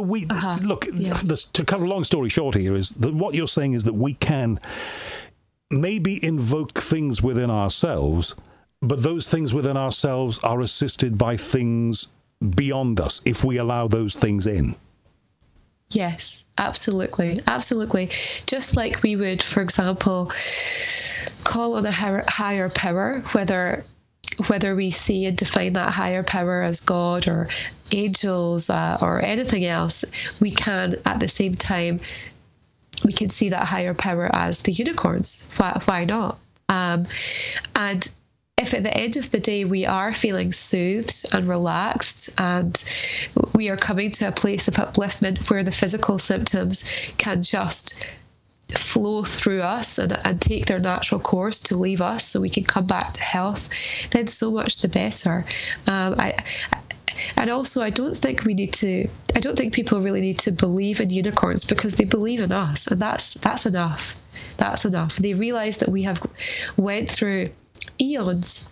to cut a long story short here, is that what you're saying is that we can maybe invoke things within ourselves, but those things within ourselves are assisted by things beyond us if we allow those things in. Yes, absolutely. Absolutely. Just like we would, for example, call on a higher power, whether we see and define that higher power as God or angels or anything else, we can at the same time, we can see that higher power as the unicorns. Why not? And if at the end of the day we are feeling soothed and relaxed, and we are coming to a place of upliftment where the physical symptoms can just flow through us and take their natural course to leave us so we can come back to health, then so much the better. And also, I don't think people really need to believe in unicorns, because they believe in us, and that's enough. That's enough. They realize that we have went through eons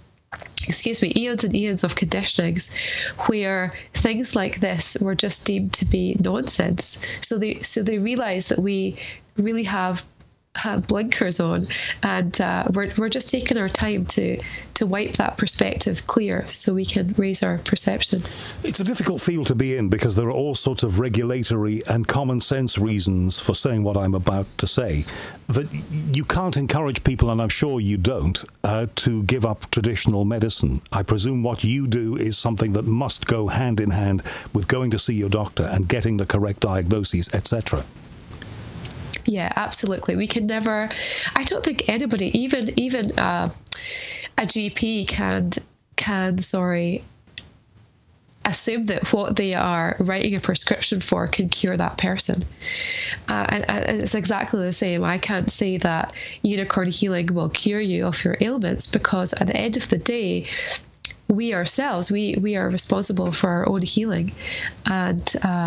and eons of conditionings where things like this were just deemed to be nonsense. So they realize that we really have blinkers on, and we're just taking our time to wipe that perspective clear so we can raise our perception. It's a difficult field to be in, because there are all sorts of regulatory and common sense reasons for saying what I'm about to say. That you can't encourage people, and I'm sure you don't, to give up traditional medicine. I presume what you do is something that must go hand in hand with going to see your doctor and getting the correct diagnoses, etc. Yeah, absolutely. We can never, I don't think anybody, even a GP can assume that what they are writing a prescription for can cure that person. And it's exactly the same. I can't say that unicorn healing will cure you of your ailments, because at the end of the day, we ourselves, we are responsible for our own healing. And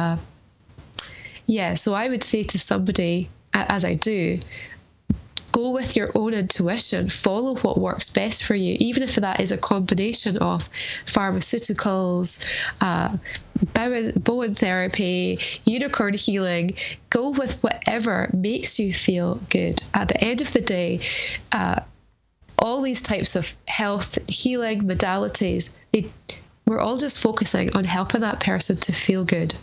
so I would say to somebody, as I do, go with your own intuition, follow what works best for you, even if that is a combination of pharmaceuticals, Bowen therapy, unicorn healing. Go with whatever makes you feel good. At the end of the day, all these types of health healing modalities, we're all just focusing on helping that person to feel good.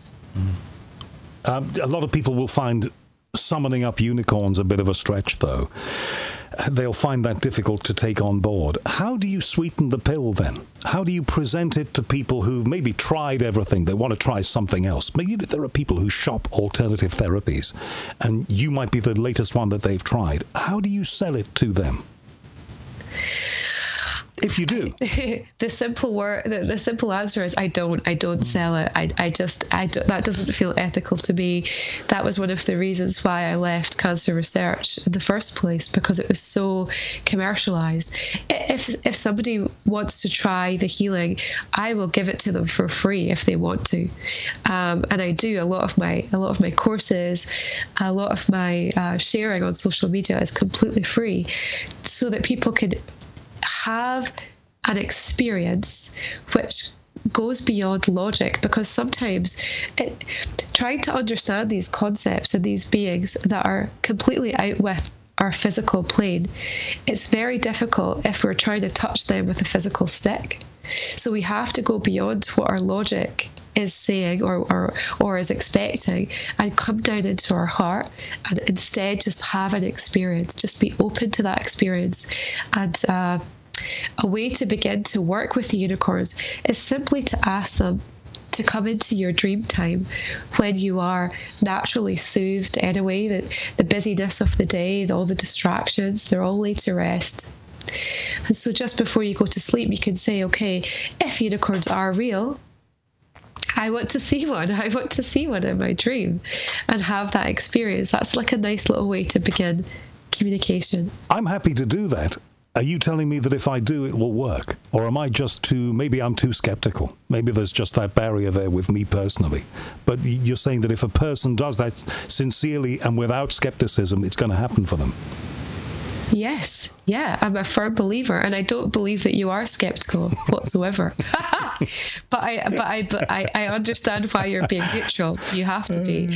A lot of people will find summoning up unicorns a bit of a stretch, though. They'll find that difficult to take on board. How do you sweeten the pill, then? How do you present it to people who've maybe tried everything, they want to try something else? Maybe there are people who shop alternative therapies, and you might be the latest one that they've tried. How do you sell it to them? If you do. The simple answer is I don't sell it. I don't, that doesn't feel ethical to me. That was one of the reasons why I left cancer research in the first place, because it was so commercialized. If somebody wants to try the healing, I will give it to them for free if they want to. And I do a lot of my courses, a lot of my sharing on social media is completely free, so that people could have an experience which goes beyond logic, because sometimes trying to understand these concepts and these beings that are completely out with our physical plane, it's very difficult if we're trying to touch them with a physical stick. So we have to go beyond what our logic is saying or is expecting, and come down into our heart, and instead just have an experience, just be open to that experience. And a way to begin to work with the unicorns is simply to ask them to come into your dream time when you are naturally soothed anyway, that the busyness of the day, all the distractions, they're all laid to rest. And so just before you go to sleep, you can say, okay, if unicorns are real, I want to see one. I want to see one in my dream and have that experience. That's like a nice little way to begin communication. I'm happy to do that. Are you telling me that if I do, it will work? Or am I maybe I'm too skeptical? Maybe there's just that barrier there with me personally. But you're saying that if a person does that sincerely and without skepticism, it's going to happen for them? Yes. Yeah, I'm a firm believer, and I don't believe that you are skeptical whatsoever. But I understand why you're being neutral. You have to be.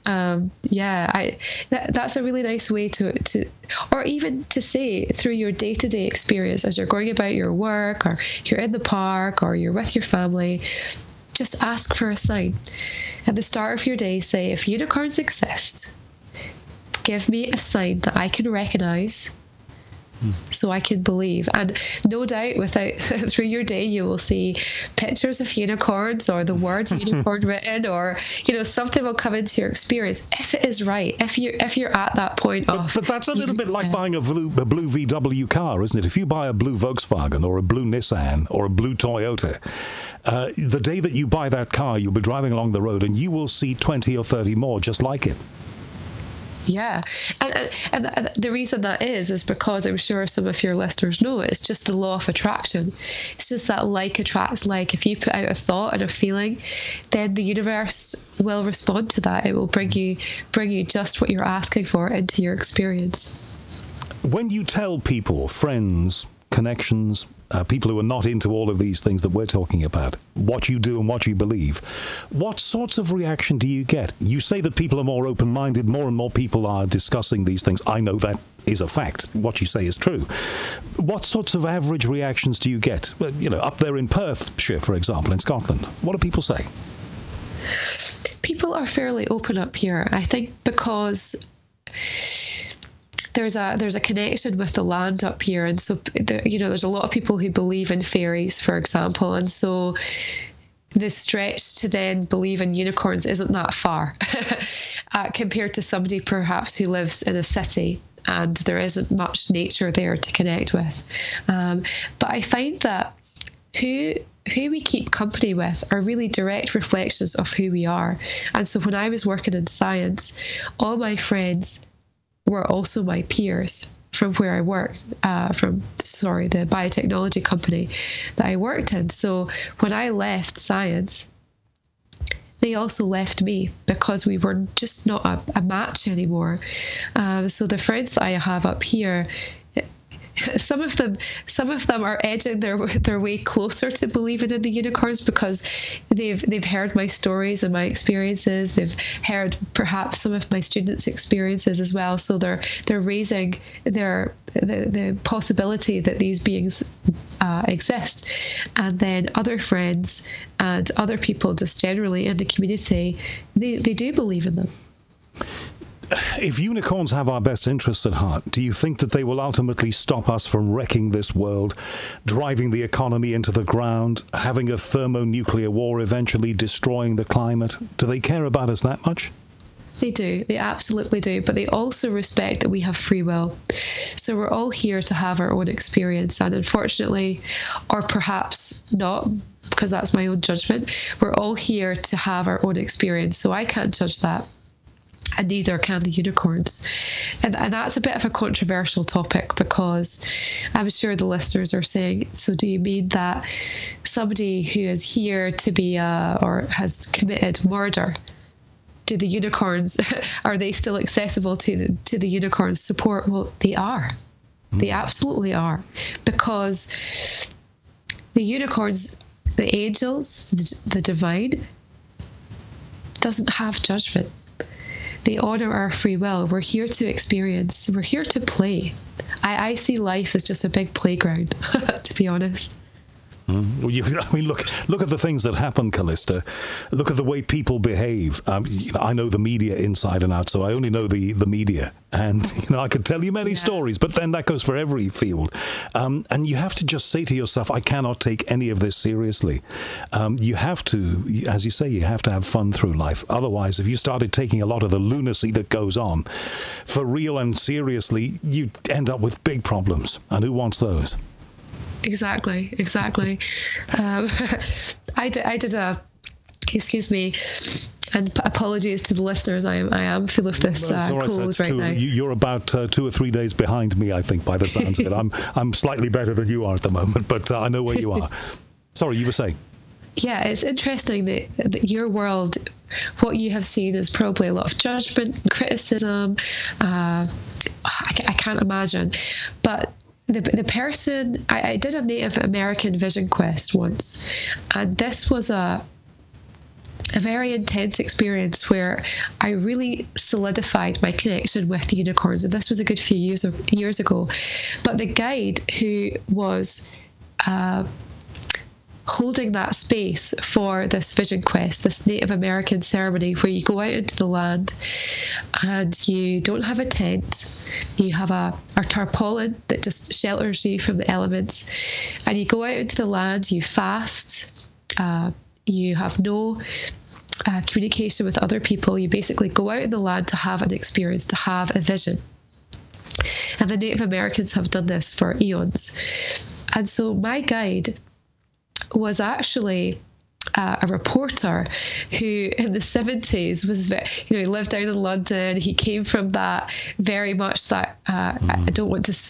That's a really nice way to, or even to say through your day-to-day experience as you're going about your work, or you're in the park, or you're with your family. Just ask for a sign. At the start of your day, say, if unicorns exist, give me a sign that I can recognize, so I can believe. And no doubt through your day you will see pictures of unicorns, or the word unicorn written, or something will come into your experience if it is right, if you're at that point. But that's a little bit like buying a blue VW car, isn't it? If you buy a blue Volkswagen or a blue Nissan or a blue Toyota, the day that you buy that car, you'll be driving along the road and you will see 20 or 30 more just like it. Yeah, and the reason that is because I'm sure some of your listeners know it's just the law of attraction. It's just that like attracts like. If you put out a thought and a feeling, then the universe will respond to that. It will bring you just what you're asking for into your experience. When you tell people, friends, connections, people who are not into all of these things that we're talking about, what you do and what you believe, what sorts of reaction do you get? You say that people are more open-minded, more and more people are discussing these things. I know that is a fact. What you say is true. What sorts of average reactions do you get? Up there in Perthshire, for example, in Scotland, what do people say? People are fairly open up here, I think, because there's a connection with the land up here, and so there's a lot of people who believe in fairies, for example, and so the stretch to then believe in unicorns isn't that far compared to somebody perhaps who lives in a city and there isn't much nature there to connect with. But I find that who we keep company with are really direct reflections of who we are. And so when I was working in science, all my friends were also my peers from where I worked, the biotechnology company that I worked in. So when I left science, they also left me because we were just not a match anymore. So the friends that I have up here, some of them are edging their way closer to believing in the unicorns because they've heard my stories and my experiences. They've heard perhaps some of my students' experiences as well. So they're raising the possibility that these beings exist. And then other friends and other people just generally in the community, they do believe in them. If unicorns have our best interests at heart, do you think that they will ultimately stop us from wrecking this world, driving the economy into the ground, having a thermonuclear war, eventually destroying the climate? Do they care about us that much? They do. They absolutely do. But they also respect that we have free will. So we're all here to have our own experience. And unfortunately, or perhaps not, because that's my own judgment, we're all here to have our own experience. So I can't judge that. And neither can the unicorns. And that's a bit of a controversial topic because I'm sure the listeners are saying, so do you mean that somebody who is here to be or has committed murder, do the unicorns, are they still accessible to the unicorns' support? Well, they are. They absolutely are. Because the unicorns, the angels, the divine, doesn't have judgment. They honour our free will. We're here to experience. We're here to play. I see life as just a big playground, to be honest. Well, look at the things that happen, Callista. Look at the way people behave. I know the media inside and out, so I only know the media. And, I could tell you many stories, but then that goes for every field. And you have to just say to yourself, I cannot take any of this seriously. You have to, as you say, you have to have fun through life. Otherwise, if you started taking a lot of the lunacy that goes on for real and seriously, you end up with big problems. And who wants those? Exactly. I did a, excuse me, and apologies to the listeners. I am full of this cold right now. You're about 2 or 3 days behind me, I think, by the sounds of it. I'm slightly better than you are at the moment, but I know where you are. Sorry, you were saying? Yeah, it's interesting that your world, what you have seen is probably a lot of judgment, criticism. I can't imagine, but the person, I did a Native American vision quest once, and this was a very intense experience where I really solidified my connection with the unicorns. And this was a good few years ago. But the guide who was holding that space for this vision quest, this Native American ceremony where you go out into the land and you don't have a tent, you have a tarpaulin that just shelters you from the elements, and you go out into the land, you fast, you have no communication with other people. You basically go out in the land to have an experience, to have a vision. And the Native Americans have done this for eons. And so my guide was actually a reporter who in the 70s was, he lived down in London. He came from that very much that I don't want to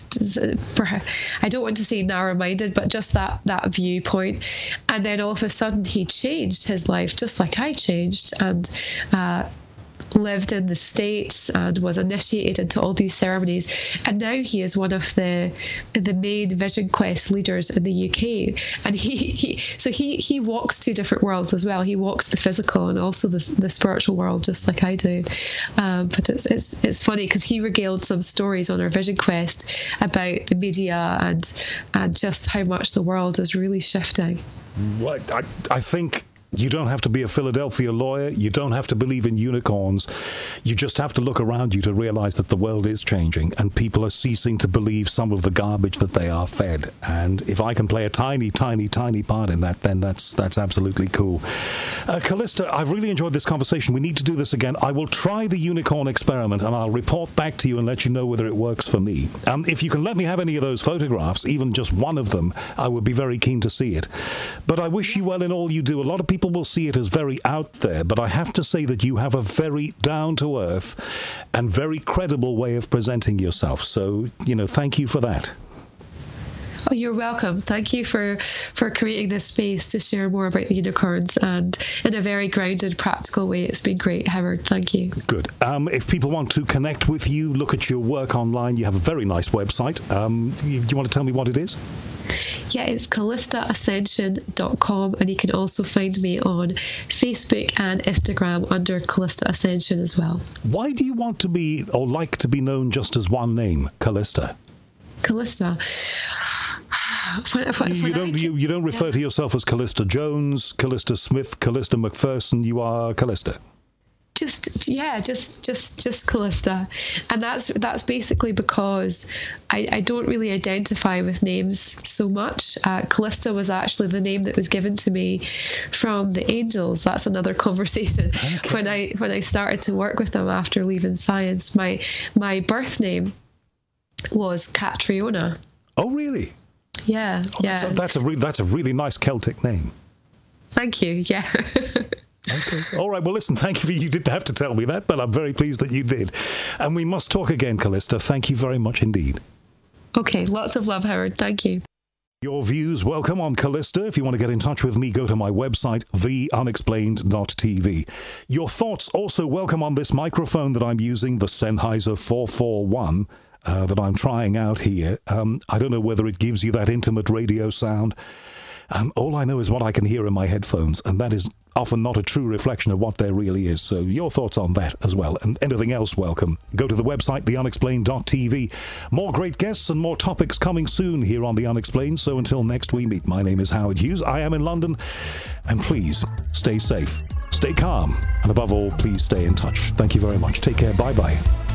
say narrow-minded, but just that viewpoint. And then all of a sudden he changed his life, just like I changed, and lived in the States and was initiated into all these ceremonies, and now he is one of the main Vision Quest leaders in the UK. And he walks two different worlds as well. He walks the physical and also the spiritual world, just like I do. But it's funny because he regaled some stories on our Vision Quest about the media and just how much the world is really shifting. Well, I think You don't have to be a Philadelphia lawyer. You don't have to believe in unicorns. You just have to look around you to realize that the world is changing and people are ceasing to believe some of the garbage that they are fed. And if I can play a tiny, tiny, tiny part in that, then that's absolutely cool. Callista, I've really enjoyed this conversation. We need to do this again. I will try the unicorn experiment and I'll report back to you and let you know whether it works for me. If you can let me have any of those photographs, even just one of them, I would be very keen to see it. But I wish you well in all you do. A lot of people will see it as very out there, but I have to say that you have a very down-to-earth and very credible way of presenting yourself. So, thank you for that. Oh, you're welcome. Thank you for creating this space to share more about the unicorns, and in a very grounded, practical way. It's been great, Howard. Thank you. Good. If people want to connect with you, look at your work online, you have a very nice website. Do you want to tell me what it is? Yeah, it's CallistaAscension.com, and you can also find me on Facebook and Instagram under Callista Ascension as well. Why do you want to be, or like to be known just as one name, Callista? Callista. You don't refer to yourself as Callista Jones, Callista Smith, Callista McPherson. You are Callista. Just Callista, and that's basically because I don't really identify with names so much. Callista was actually the name that was given to me from the angels. That's another conversation. Okay. When I started to work with them after leaving science, my birth name was Catriona. Oh, really? Yeah, yeah. That's a really nice Celtic name. Thank you. Yeah. Okay. All right. Well, listen, thank you. You didn't have to tell me that, but I'm very pleased that you did. And we must talk again, Callista. Thank you very much indeed. Okay. Lots of love, Howard. Thank you. Your views welcome on Callista. If you want to get in touch with me, go to my website, theunexplained.tv. Your thoughts also welcome on this microphone that I'm using, the Sennheiser 441, that I'm trying out here. I don't know whether it gives you that intimate radio sound. All I know is what I can hear in my headphones, and that is often not a true reflection of what there really is. So your thoughts on that as well, and anything else welcome. Go to the website, theunexplained.tv. More great guests and more topics coming soon here on The Unexplained. So until next we meet, my name is Howard Hughes. I am in London, and please stay safe, stay calm, and above all, please stay in touch. Thank you very much. Take care. Bye-bye.